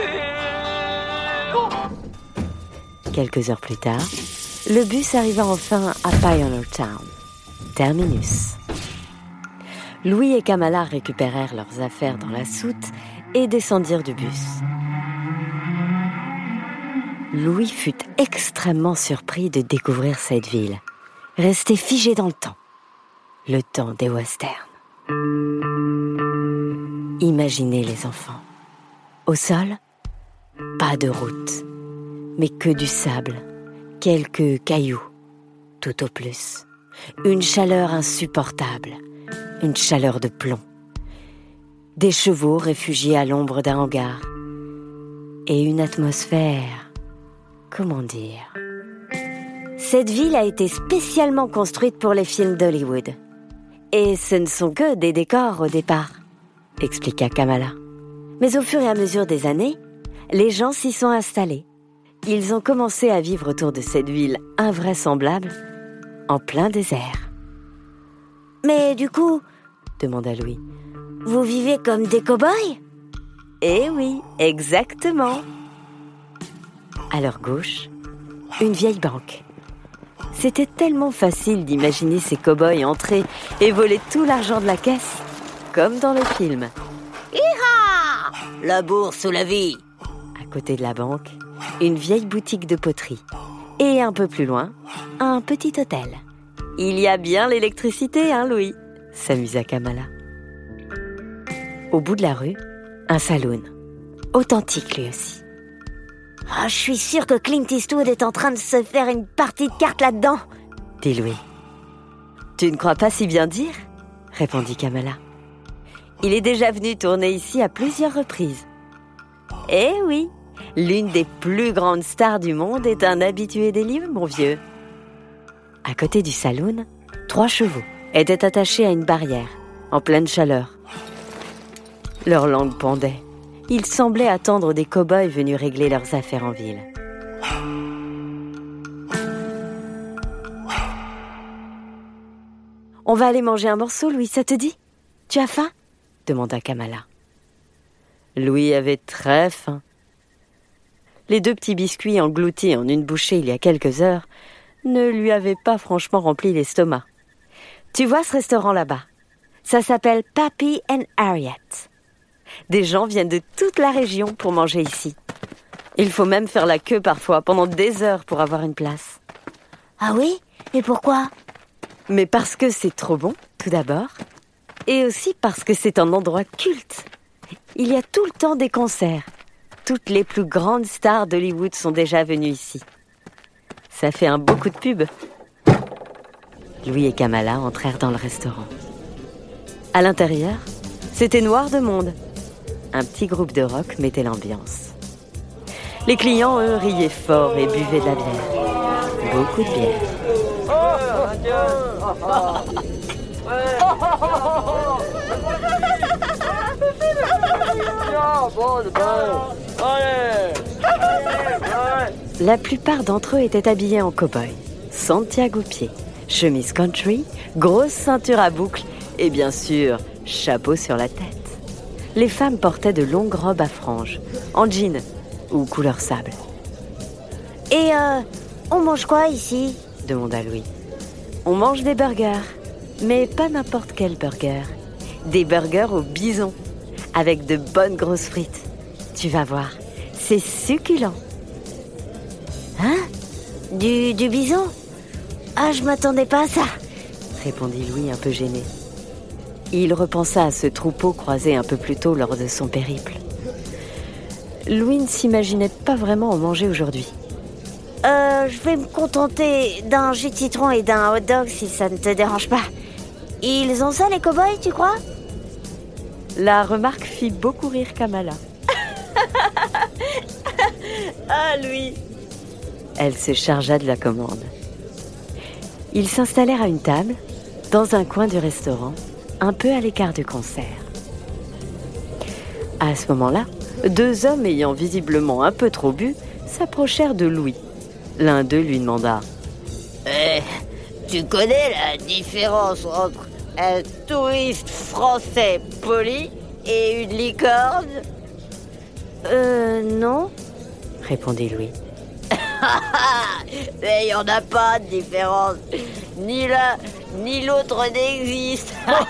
Quelques heures plus tard, le bus arriva enfin à Pioneer Town, terminus. Louis et Kamala récupérèrent leurs affaires dans la soute et descendirent du bus. Louis fut extrêmement surpris de découvrir cette ville, restée figée dans le temps des westerns. Imaginez les enfants. Au sol, pas de route, mais que du sable, quelques cailloux, tout au plus. Une chaleur insupportable, une chaleur de plomb. Des chevaux réfugiés à l'ombre d'un hangar. Et une atmosphère, comment dire? Cette ville a été spécialement construite pour les films d'Hollywood. Et ce ne sont que des décors au départ, expliqua Kamala. Mais au fur et à mesure des années, les gens s'y sont installés. Ils ont commencé à vivre autour de cette ville invraisemblable, en plein désert. Mais du coup, demanda Louis, vous vivez comme des cow-boys? Eh oui, exactement. À leur gauche, une vieille banque. C'était tellement facile d'imaginer ces cow-boys entrer et voler tout l'argent de la caisse, comme dans les films. Hi-ha! La bourse ou la vie? À côté de la banque, une vieille boutique de poterie. Et un peu plus loin, un petit hôtel. Il y a bien l'électricité, hein, Louis? S'amusa Kamala. Au bout de la rue, un saloon. Authentique, lui aussi. Ah, je suis sûre que Clint Eastwood est en train de se faire une partie de cartes là-dedans, dit Louis. Tu ne crois pas si bien dire? Répondit Kamala. Il est déjà venu tourner ici à plusieurs reprises. Eh oui, l'une des plus grandes stars du monde est un habitué des lieux, mon vieux. À côté du saloon, 3 chevaux étaient attachés à une barrière, en pleine chaleur. Leur langue pendait. Ils semblaient attendre des cow-boys venus régler leurs affaires en ville. On va aller manger un morceau, Louis, ça te dit? Tu as faim? Demanda Kamala. Louis avait très faim. Les 2 petits biscuits engloutis en une bouchée il y a quelques heures ne lui avaient pas franchement rempli l'estomac. Tu vois ce restaurant là-bas? Ça s'appelle Pappy and Harriet. Des gens viennent de toute la région pour manger ici. Il faut même faire la queue parfois, pendant des heures pour avoir une place. Ah oui? Et pourquoi? Mais parce que c'est trop bon, tout d'abord. Et aussi parce que c'est un endroit culte. Il y a tout le temps des concerts. Toutes les plus grandes stars d'Hollywood sont déjà venues ici. Ça fait un beau coup de pub. Louis et Kamala entrèrent dans le restaurant. À l'intérieur, c'était noir de monde. Un petit groupe de rock mettait l'ambiance. Les clients, eux, riaient fort et buvaient de la bière. Beaucoup de bière. La plupart d'entre eux étaient habillés en cow-boy, Santiago pied, chemise country, grosse ceinture à boucles et bien sûr, chapeau sur la tête. Les femmes portaient de longues robes à franges, en jean ou couleur sable. Et on mange quoi ici? Demanda Louis. On mange des burgers, mais pas n'importe quel burger. Des burgers au bison, avec de bonnes grosses frites. Tu vas voir, c'est succulent. Hein? Du bison? Ah, je m'attendais pas à ça, répondit Louis un peu gêné. Il repensa à ce troupeau croisé un peu plus tôt lors de son périple. Louis ne s'imaginait pas vraiment en manger aujourd'hui. Je vais me contenter d'un jus de citron et d'un hot dog si ça ne te dérange pas. Ils ont ça les cow-boys, tu crois? La remarque fit beaucoup rire Kamala. Ah, Louis! Elle se chargea de la commande. Ils s'installèrent à une table, dans un coin du restaurant, un peu à l'écart du concert. À ce moment-là, deux hommes ayant visiblement un peu trop bu s'approchèrent de Louis. L'un d'eux lui demanda « Tu connais la différence entre un touriste français poli et une licorne ?» Non, répondit Louis. Mais il n'y en a pas de différence. Ni l'un ni l'autre n'existe.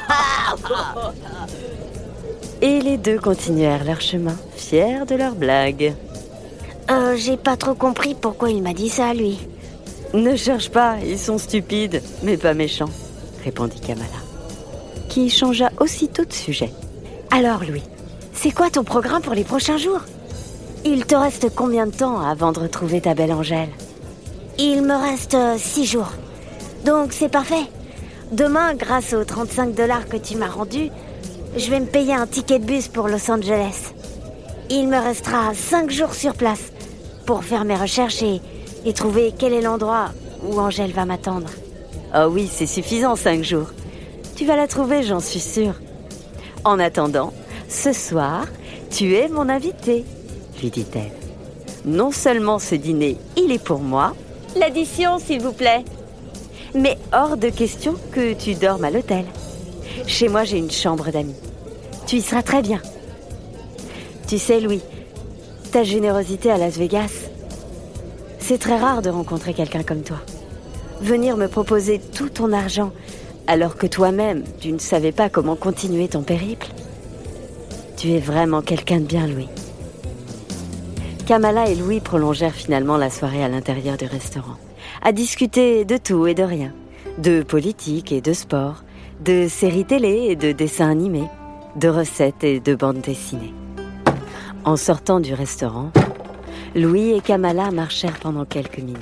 Et les deux continuèrent leur chemin, fiers de leur blague. J'ai pas trop compris pourquoi il m'a dit ça, lui. Ne cherche pas, ils sont stupides, mais pas méchants, répondit Kamala, qui changea aussitôt de sujet. Alors, Louis, c'est quoi ton programme pour les prochains jours? Il te reste combien de temps avant de retrouver ta belle Angèle? Il me reste 6 jours. Donc c'est parfait. Demain, grâce aux 35 $ que tu m'as rendus, je vais me payer un ticket de bus pour Los Angeles. Il me restera 5 jours sur place pour faire mes recherches et trouver quel est l'endroit où Angèle va m'attendre. Oh oui, c'est suffisant, 5 jours. Tu vas la trouver, j'en suis sûre. En attendant, ce soir, tu es mon invité, lui dit-elle. Non seulement ce dîner, il est pour moi, l'addition, s'il vous plaît. Mais hors de question que tu dormes à l'hôtel. Chez moi, j'ai une chambre d'amis. Tu y seras très bien. Tu sais, Louis, ta générosité à Las Vegas, c'est très rare de rencontrer quelqu'un comme toi. Venir me proposer tout ton argent alors que toi-même, tu ne savais pas comment continuer ton périple. Tu es vraiment quelqu'un de bien, Louis. Kamala et Louis prolongèrent finalement la soirée à l'intérieur du restaurant, à discuter de tout et de rien, de politique et de sport, de séries télé et de dessins animés, de recettes et de bandes dessinées. En sortant du restaurant, Louis et Kamala marchèrent pendant quelques minutes.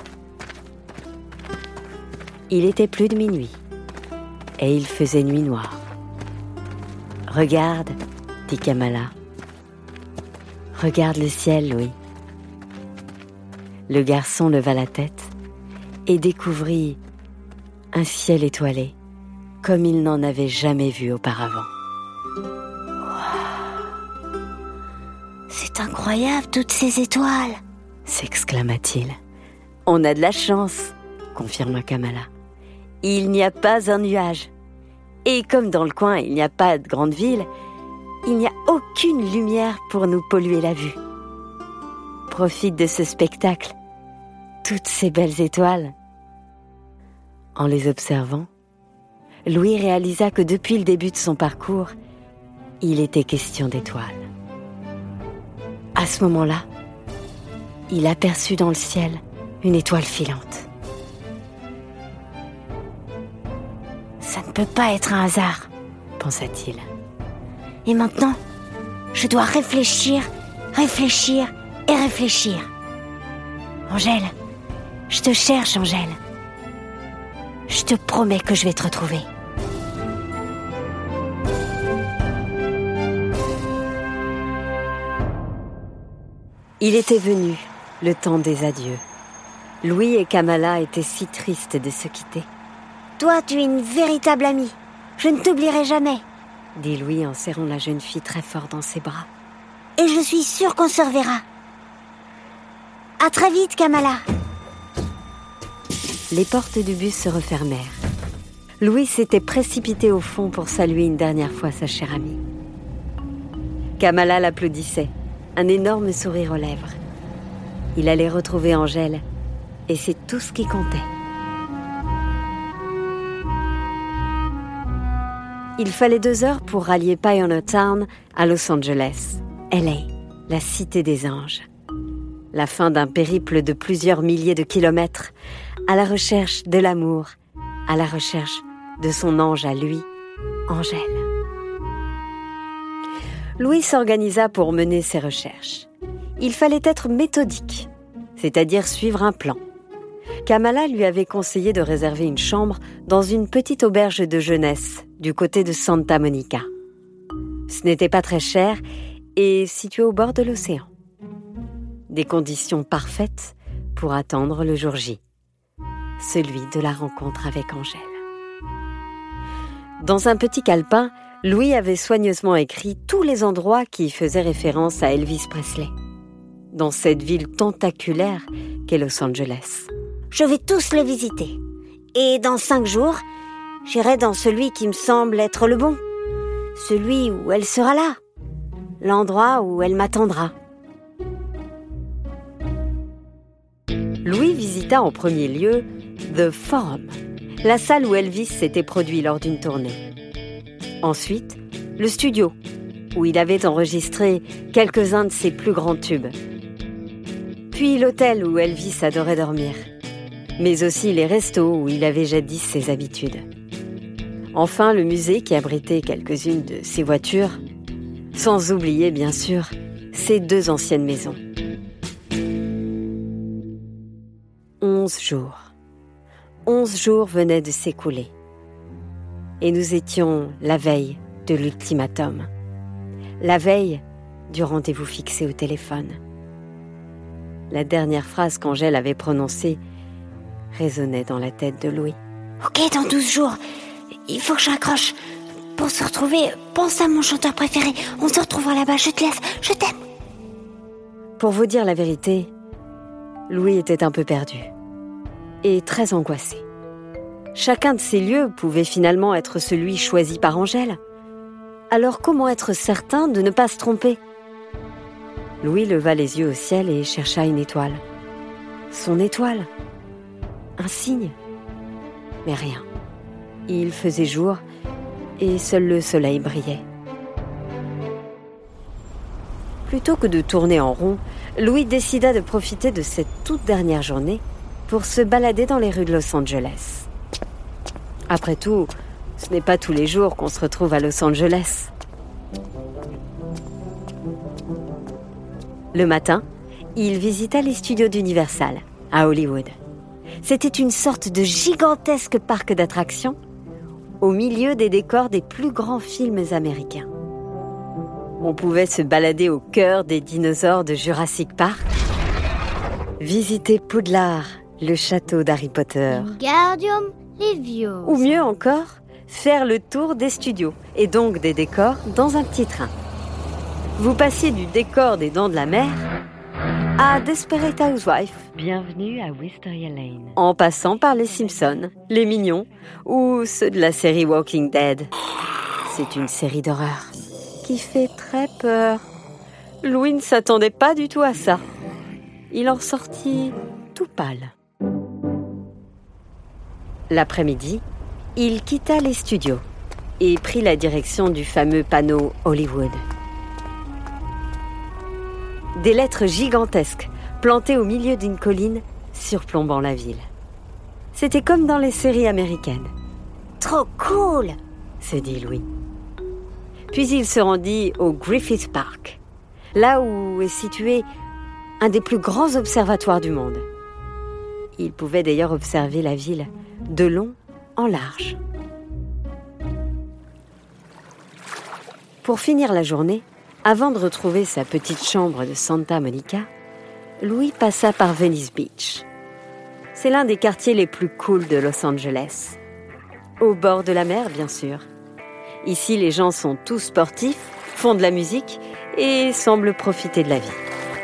Il était plus de minuit et il faisait nuit noire. « Regarde, » dit Kamala. « Regarde le ciel, Louis. » Le garçon leva la tête et découvrit un ciel étoilé comme il n'en avait jamais vu auparavant. C'est incroyable, toutes ces étoiles, s'exclama-t-il. On a de la chance, confirma Kamala. Il n'y a pas un nuage. Et comme dans le coin, il n'y a pas de grande ville, il n'y a aucune lumière pour nous polluer la vue. Profite de ce spectacle, toutes ces belles étoiles. En les observant, Louis réalisa que depuis le début de son parcours, il était question d'étoiles. À ce moment-là, il aperçut dans le ciel une étoile filante. Ça ne peut pas être un hasard, pensa-t-il. Et maintenant, je dois réfléchir et réfléchir. Angèle, je te cherche, Angèle. Je te promets que je vais te retrouver. Il était venu, le temps des adieux. Louis et Kamala étaient si tristes de se quitter. Toi, tu es une véritable amie. Je ne t'oublierai jamais, dit Louis en serrant la jeune fille très fort dans ses bras. Et je suis sûre qu'on se reverra. À très vite, Kamala. Les portes du bus se refermèrent. Louis s'était précipité au fond pour saluer une dernière fois sa chère amie. Kamala l'applaudissait, un énorme sourire aux lèvres. Il allait retrouver Angèle, et c'est tout ce qui comptait. Il fallait 2 heures pour rallier Pioneer Town à Los Angeles, LA, la cité des anges. La fin d'un périple de plusieurs milliers de kilomètres, à la recherche de l'amour, à la recherche de son ange à lui, Angèle. Louis s'organisa pour mener ses recherches. Il fallait être méthodique, c'est-à-dire suivre un plan. Kamala lui avait conseillé de réserver une chambre dans une petite auberge de jeunesse du côté de Santa Monica. Ce n'était pas très cher et situé au bord de l'océan. Des conditions parfaites pour attendre le jour J, celui de la rencontre avec Angèle. Dans un petit calepin, Louis avait soigneusement écrit tous les endroits qui faisaient référence à Elvis Presley, dans cette ville tentaculaire qu'est Los Angeles. Je vais tous les visiter. Et dans 5 jours, j'irai dans celui qui me semble être le bon. Celui où elle sera là. L'endroit où elle m'attendra. Louis visita en premier lieu The Forum, la salle où Elvis s'était produit lors d'une tournée. Ensuite, le studio, où il avait enregistré quelques-uns de ses plus grands tubes. Puis l'hôtel où Elvis adorait dormir, mais aussi les restos où il avait jadis ses habitudes. Enfin, le musée qui abritait quelques-unes de ses voitures, sans oublier, bien sûr, ses 2 anciennes maisons. 11 jours. 11 jours venaient de s'écouler. Et nous étions la veille de l'ultimatum. La veille du rendez-vous fixé au téléphone. La dernière phrase qu'Angèle avait prononcée résonnait dans la tête de Louis. Ok, dans 12 jours, il faut que je raccroche. Pour se retrouver, pense à mon chanteur préféré. On se retrouvera là-bas, je te laisse, je t'aime. Pour vous dire la vérité, Louis était un peu perdu et très angoissé. Chacun de ces lieux pouvait finalement être celui choisi par Angèle. Alors comment être certain de ne pas se tromper ? Louis leva les yeux au ciel et chercha une étoile. Son étoile ? Un signe ? Mais rien. Il faisait jour et seul le soleil brillait. Plutôt que de tourner en rond, Louis décida de profiter de cette toute dernière journée pour se balader dans les rues de Los Angeles. Après tout, ce n'est pas tous les jours qu'on se retrouve à Los Angeles. Le matin, il visita les studios d'Universal, à Hollywood. C'était une sorte de gigantesque parc d'attractions au milieu des décors des plus grands films américains. On pouvait se balader au cœur des dinosaures de Jurassic Park, visiter Poudlard, le château d'Harry Potter, Wingardium Leviosa. Ou mieux encore, faire le tour des studios et donc des décors dans un petit train. Vous passiez du décor des Dents de la Mer à Desperate Housewives. Bienvenue à Wisteria Lane. En passant par les Simpsons, les Mignons ou ceux de la série Walking Dead. C'est une série d'horreur qui fait très peur. Louis ne s'attendait pas du tout à ça. Il en sortit tout pâle. L'après-midi, il quitta les studios et prit la direction du fameux panneau Hollywood. Des lettres gigantesques planté au milieu d'une colline surplombant la ville. C'était comme dans les séries américaines. « Trop cool !» se dit Louis. Puis il se rendit au Griffith Park, là où est situé un des plus grands observatoires du monde. Il pouvait d'ailleurs observer la ville de long en large. Pour finir la journée, avant de retrouver sa petite chambre de Santa Monica, Louis passa par Venice Beach. C'est l'un des quartiers les plus cool de Los Angeles. Au bord de la mer, bien sûr. Ici, les gens sont tous sportifs, font de la musique et semblent profiter de la vie.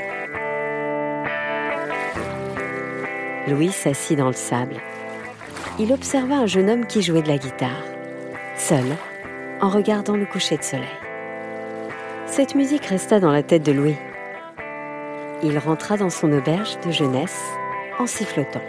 Louis s'assit dans le sable. Il observa un jeune homme qui jouait de la guitare, seul, en regardant le coucher de soleil. Cette musique resta dans la tête de Louis. Il rentra dans son auberge de jeunesse en sifflotant.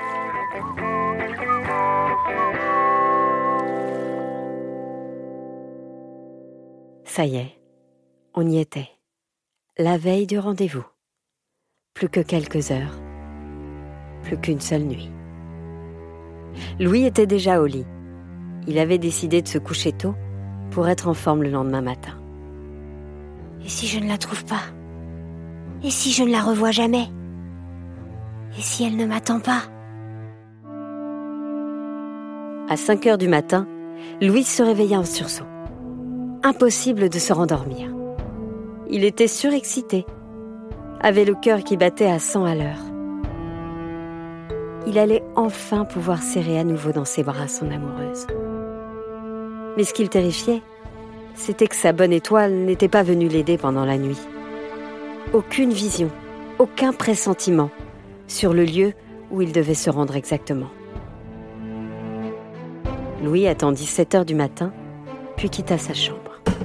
Ça y est, on y était. La veille du rendez-vous. Plus que quelques heures. Plus qu'une seule nuit. Louis était déjà au lit. Il avait décidé de se coucher tôt pour être en forme le lendemain matin. Et si je ne la trouve pas? Et si je ne la revois jamais? Et si elle ne m'attend pas? À 5 heures du matin, Louis se réveilla en sursaut. Impossible de se rendormir. Il était surexcité, avait le cœur qui battait à 100 à l'heure. Il allait enfin pouvoir serrer à nouveau dans ses bras son amoureuse. Mais ce qui le terrifiait, c'était que sa bonne étoile n'était pas venue l'aider pendant la nuit. Aucune vision, aucun pressentiment sur le lieu où il devait se rendre exactement. Louis attendit 7 heures du matin, puis quitta sa chambre.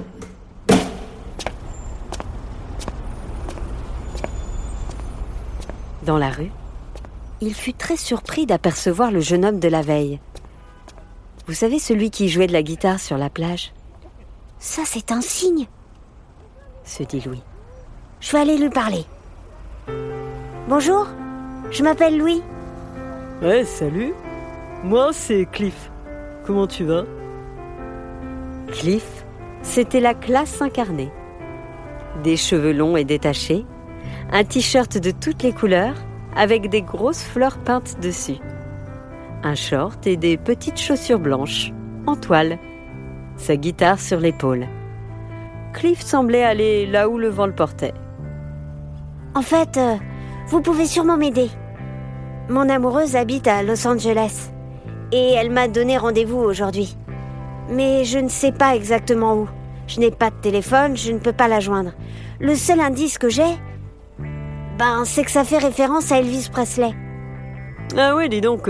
Dans la rue, il fut très surpris d'apercevoir le jeune homme de la veille. Vous savez, celui qui jouait de la guitare sur la plage? Ça, c'est un signe, se dit Louis. Je vais aller lui parler. Bonjour, je m'appelle Louis. Ouais, salut. Moi, c'est Cliff. Comment tu vas? Cliff, c'était la classe incarnée. Des cheveux longs et détachés, un t-shirt de toutes les couleurs avec des grosses fleurs peintes dessus, un short et des petites chaussures blanches, en toile, sa guitare sur l'épaule. Cliff semblait aller là où le vent le portait. En fait, vous pouvez sûrement m'aider. Mon amoureuse habite à Los Angeles et elle m'a donné rendez-vous aujourd'hui. Mais je ne sais pas exactement où. Je n'ai pas de téléphone, je ne peux pas la joindre. Le seul indice que j'ai, c'est que ça fait référence à Elvis Presley. Ah oui, dis donc.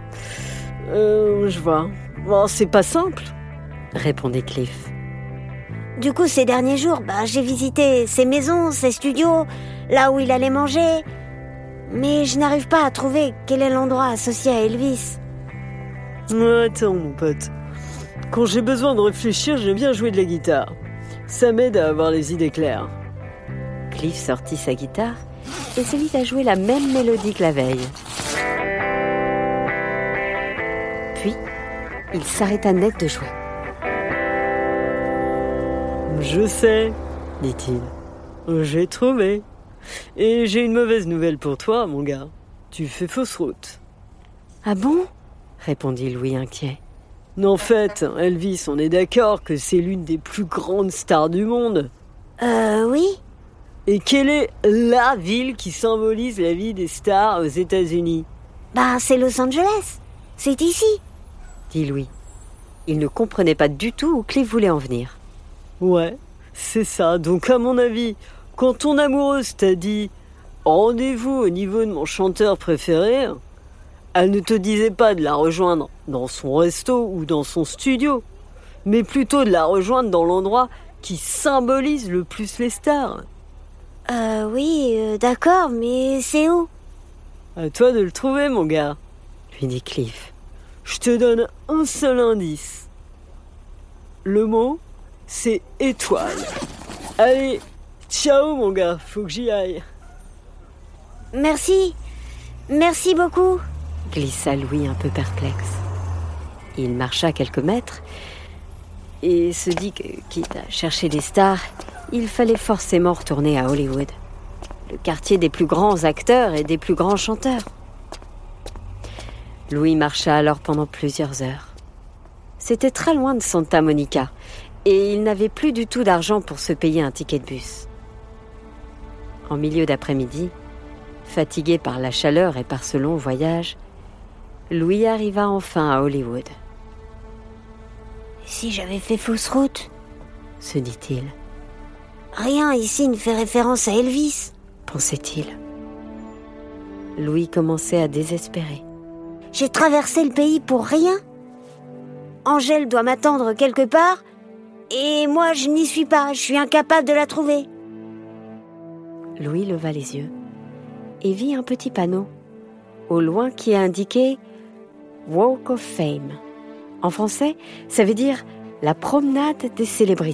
Je vois. Bon, c'est pas simple, répondait Cliff. Du coup, ces derniers jours, j'ai visité ses maisons, ses studios, là où il allait manger. Mais je n'arrive pas à trouver quel est l'endroit associé à Elvis. Attends, mon pote. Quand j'ai besoin de réfléchir, j'aime bien jouer de la guitare. Ça m'aide à avoir les idées claires. Cliff sortit sa guitare et se mit à jouer la même mélodie que la veille. Puis, il s'arrêta net de jouer. Je sais, dit-il. J'ai trouvé. Et j'ai une mauvaise nouvelle pour toi, mon gars. Tu fais fausse route. Ah bon? Répondit Louis inquiet. En fait, Elvis, on est d'accord que c'est l'une des plus grandes stars du monde. Oui. Et quelle est la ville qui symbolise la vie des stars aux États-Unis? C'est Los Angeles. C'est ici, dit Louis. Il ne comprenait pas du tout où Cliff voulait en venir. Ouais, c'est ça. Donc à mon avis, quand ton amoureuse t'a dit « rendez-vous au niveau de mon chanteur préféré », elle ne te disait pas de la rejoindre dans son resto ou dans son studio, mais plutôt de la rejoindre dans l'endroit qui symbolise le plus les stars. Oui, d'accord, mais c'est où? À toi de le trouver, mon gars, lui dit Cliff. Je te donne un seul indice. Le mot, c'est étoile. Allez, ciao, mon gars, faut que j'y aille. Merci. Merci beaucoup. Glissa Louis un peu perplexe. Il marcha quelques mètres et se dit que, quitte à chercher des stars, il fallait forcément retourner à Hollywood, le quartier des plus grands acteurs et des plus grands chanteurs. Louis marcha alors pendant plusieurs heures. C'était très loin de Santa Monica et il n'avait plus du tout d'argent pour se payer un ticket de bus. En milieu d'après-midi, fatigué par la chaleur et par ce long voyage, Louis arriva enfin à Hollywood. « Si j'avais fait fausse route ?» se dit-il. « Rien ici ne fait référence à Elvis !» pensait-il. Louis commençait à désespérer. « J'ai traversé le pays pour rien. Angèle doit m'attendre quelque part, et moi je n'y suis pas, je suis incapable de la trouver. » Louis leva les yeux et vit un petit panneau au loin qui indiquait « Walk of Fame ». En français, ça veut dire « la promenade des célébrités ».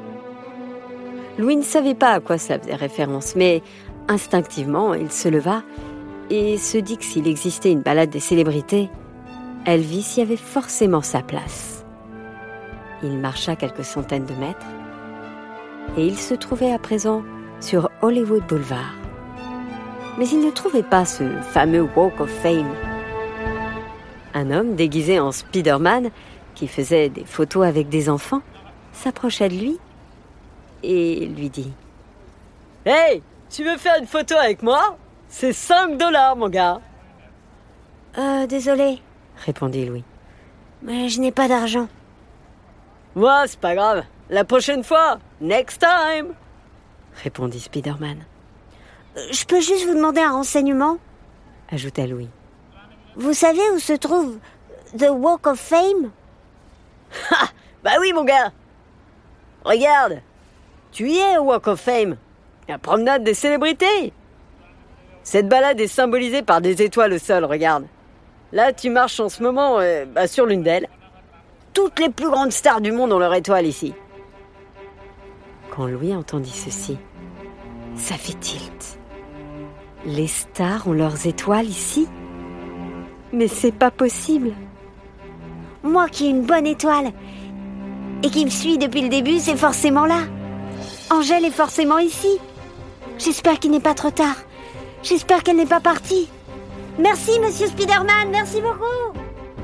Louis ne savait pas à quoi ça faisait référence, mais instinctivement, il se leva et se dit que s'il existait une balade des célébrités, Elvis y avait forcément sa place. Il marcha quelques centaines de mètres et il se trouvait à présent sur Hollywood Boulevard. Mais il ne trouvait pas ce fameux Walk of Fame. Un homme déguisé en Spider-Man, qui faisait des photos avec des enfants, s'approcha de lui et lui dit « Hey, tu veux faire une photo avec moi ? C'est $5, mon gars !» Désolé, répondit Louis. Mais je n'ai pas d'argent. Moi, c'est pas grave. La prochaine fois, next time, répondit Spider-Man. Je peux juste vous demander un renseignement ? Ajouta Louis. Vous savez où se trouve The Walk of Fame ? Ha ! Bah oui, mon gars. Regarde, tu y es au Walk of Fame, la promenade des célébrités. Cette balade est symbolisée par des étoiles au sol, regarde. Là, tu marches en ce moment sur l'une d'elles. Toutes les plus grandes stars du monde ont leur étoile ici. Quand Louis entendit ceci, ça fit tilt. Les stars ont leurs étoiles ici ? Mais c'est pas possible. Moi qui ai une bonne étoile et qui me suit depuis le début, c'est forcément là. Angèle est forcément ici. J'espère qu'il n'est pas trop tard. J'espère qu'elle n'est pas partie. Merci, monsieur Spider-Man, merci beaucoup.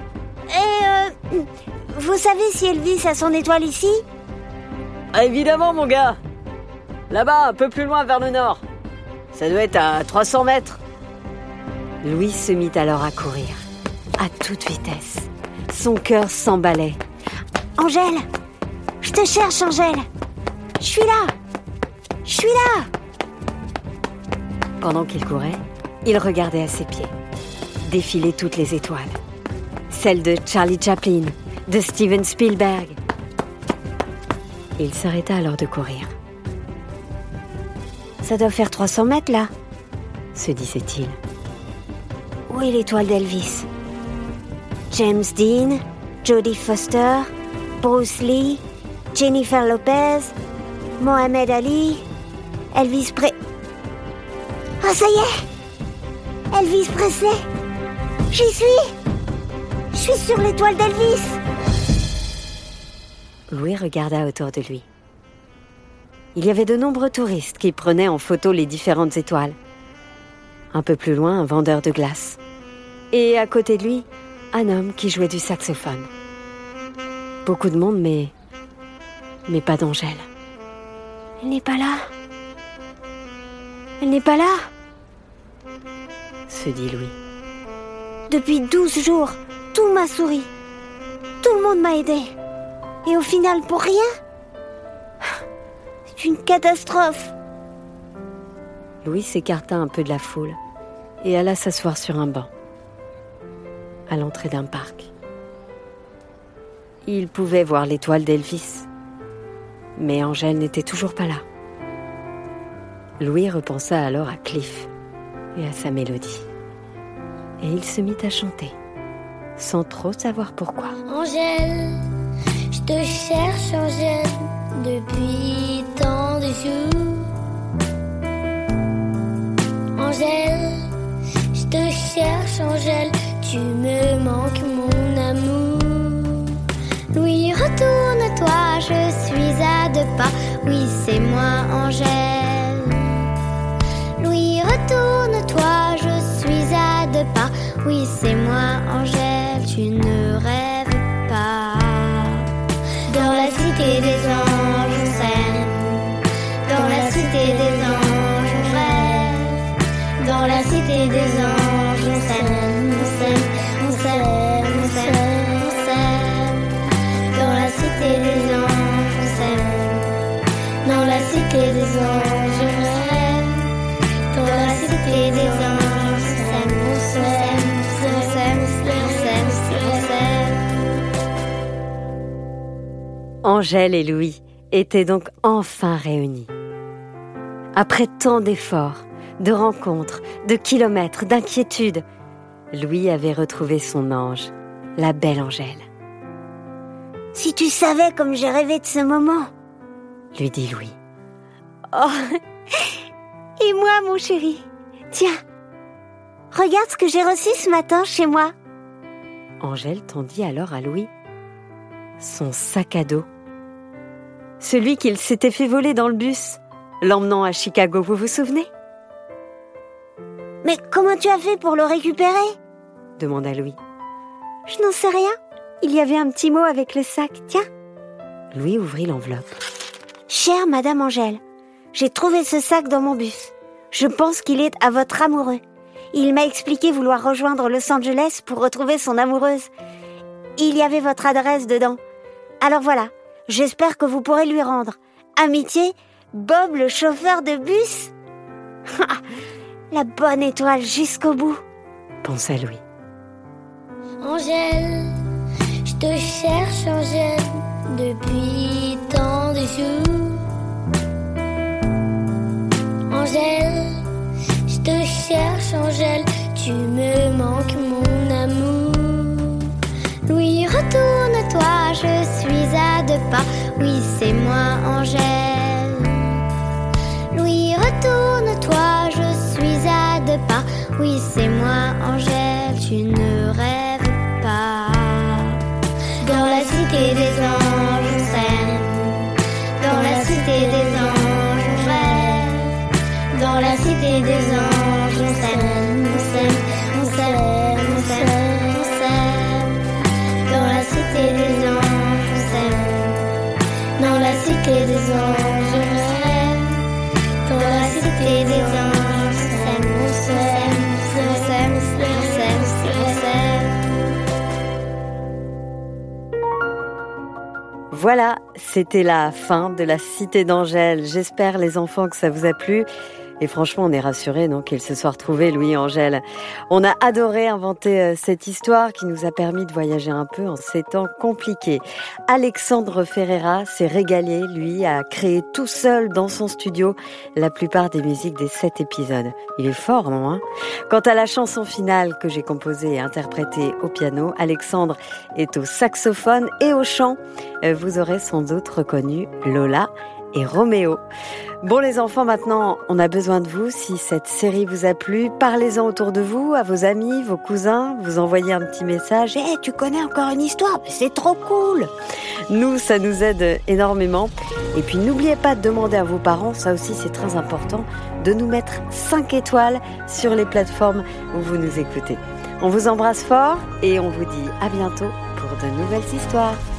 Et vous savez si Elvis a son étoile ici ? Ah, évidemment, mon gars. Là-bas, un peu plus loin vers le nord. Ça doit être à 300 mètres. Louis se mit alors à courir, à toute vitesse. Son cœur s'emballait. « Angèle ! Je te cherche, Angèle ! Je suis là ! Je suis là !» Pendant qu'il courait, il regardait à ses pieds, défiler toutes les étoiles. Celles de Charlie Chaplin, de Steven Spielberg. Il s'arrêta alors de courir. « Ça doit faire 300 mètres, là !» se disait-il. Où est l'étoile d'Elvis ? James Dean, Jodie Foster, Bruce Lee, Jennifer Lopez, Mohamed Ali, Elvis Ah, ça y est ! Elvis Presley ! J'y suis ! Je suis sur l'étoile d'Elvis ! Louis regarda autour de lui. Il y avait de nombreux touristes qui prenaient en photo les différentes étoiles. Un peu plus loin, un vendeur de glace. Et à côté de lui, un homme qui jouait du saxophone. Beaucoup de monde, mais pas d'Angèle. Elle n'est pas là. Elle n'est pas là, se dit Louis. Depuis 12 jours, tout m'a souri. Tout le monde m'a aidé. Et au final, pour rien ? C'est une catastrophe. Louis s'écarta un peu de la foule et alla s'asseoir sur un banc, à l'entrée d'un parc. Il pouvait voir l'étoile d'Elvis, mais Angèle n'était toujours pas là. Louis repensa alors à Cliff et à sa mélodie. Et il se mit à chanter, sans trop savoir pourquoi. Angèle, je te cherche, Angèle, depuis tant de jours. Angèle, je te cherche Angèle, tu me manques mon amour. Louis, retourne-toi, je suis à 2 pas, oui c'est moi Angèle. Louis, retourne-toi, je suis à 2 pas, oui c'est moi Angèle, tu ne rêves pas. Dans la cité des anges on s'aime, dans la cité des anges on rêve, dans la cité des anges on s'aime, on s'aime, on s'aime, on s'aime, on s'aime. Dans la cité des anges on s'aime, dans la cité des anges on rêve, dans la cité des anges on s'aime, on s'aime, on s'aime, on s'aime, on s'aime. Angèle et Louis étaient donc enfin réunis. Après tant d'efforts, de rencontres, de kilomètres, d'inquiétudes, Louis avait retrouvé son ange, la belle Angèle. « Si tu savais comme j'ai rêvé de ce moment !» lui dit Louis. « Oh, et moi mon chéri, tiens, regarde ce que j'ai reçu ce matin chez moi. » Angèle tendit alors à Louis son sac à dos. Celui qu'il s'était fait voler dans le bus, l'emmenant à Chicago, vous vous souvenez ? « Mais comment tu as fait pour le récupérer ?» demanda Louis. « Je n'en sais rien. Il y avait un petit mot avec le sac, tiens. » Louis ouvrit l'enveloppe. « Chère Madame Angèle, j'ai trouvé ce sac dans mon bus. Je pense qu'il est à votre amoureux. Il m'a expliqué vouloir rejoindre Los Angeles pour retrouver son amoureuse. Il y avait votre adresse dedans. Alors voilà, j'espère que vous pourrez lui rendre. Amitié, Bob le chauffeur de bus. » La bonne étoile jusqu'au bout, pensa Louis. Angèle, je te cherche Angèle, depuis tant de jours. Angèle, je te cherche Angèle, tu me manques mon amour. Louis, retourne-toi, je suis à 2 pas, oui c'est moi Angèle. Louis, retourne-toi, je suis à 2 pas, oui c'est moi Angèle, tu ne rêves pas. Dans la cité des anges on s'aime, dans la cité des anges on rêve, dans la cité des anges on s'aime, on s'aime, on s'aime, on s'aime, on s'aime. Dans la cité des anges on s'aime, dans la cité des anges on rêve, dans la cité des anges on s'aime, on s'aime, on s'aime, on s'aime, on s'aime. Voilà, c'était la fin de la Cité d'Angèle. J'espère, les enfants, que ça vous a plu. Et franchement, on est rassurés donc qu'ils se soient retrouvés, Louis et Angèle. On a adoré inventer cette histoire qui nous a permis de voyager un peu en ces temps compliqués. Alexandre Ferreira s'est régalé, lui, à créer tout seul dans son studio la plupart des musiques des 7 épisodes. Il est fort, non, hein ? Quant à la chanson finale que j'ai composée et interprétée au piano, Alexandre est au saxophone et au chant. Vous aurez sans doute reconnu Lola et Roméo. Bon les enfants, maintenant on a besoin de vous. Si cette série vous a plu, parlez-en autour de vous, à vos amis, vos cousins, vous envoyez un petit message. « Hey, tu connais encore une histoire ? C'est trop cool !» Nous, ça nous aide énormément. Et puis n'oubliez pas de demander à vos parents, ça aussi c'est très important, de nous mettre 5 étoiles sur les plateformes où vous nous écoutez. On vous embrasse fort et on vous dit à bientôt pour de nouvelles histoires.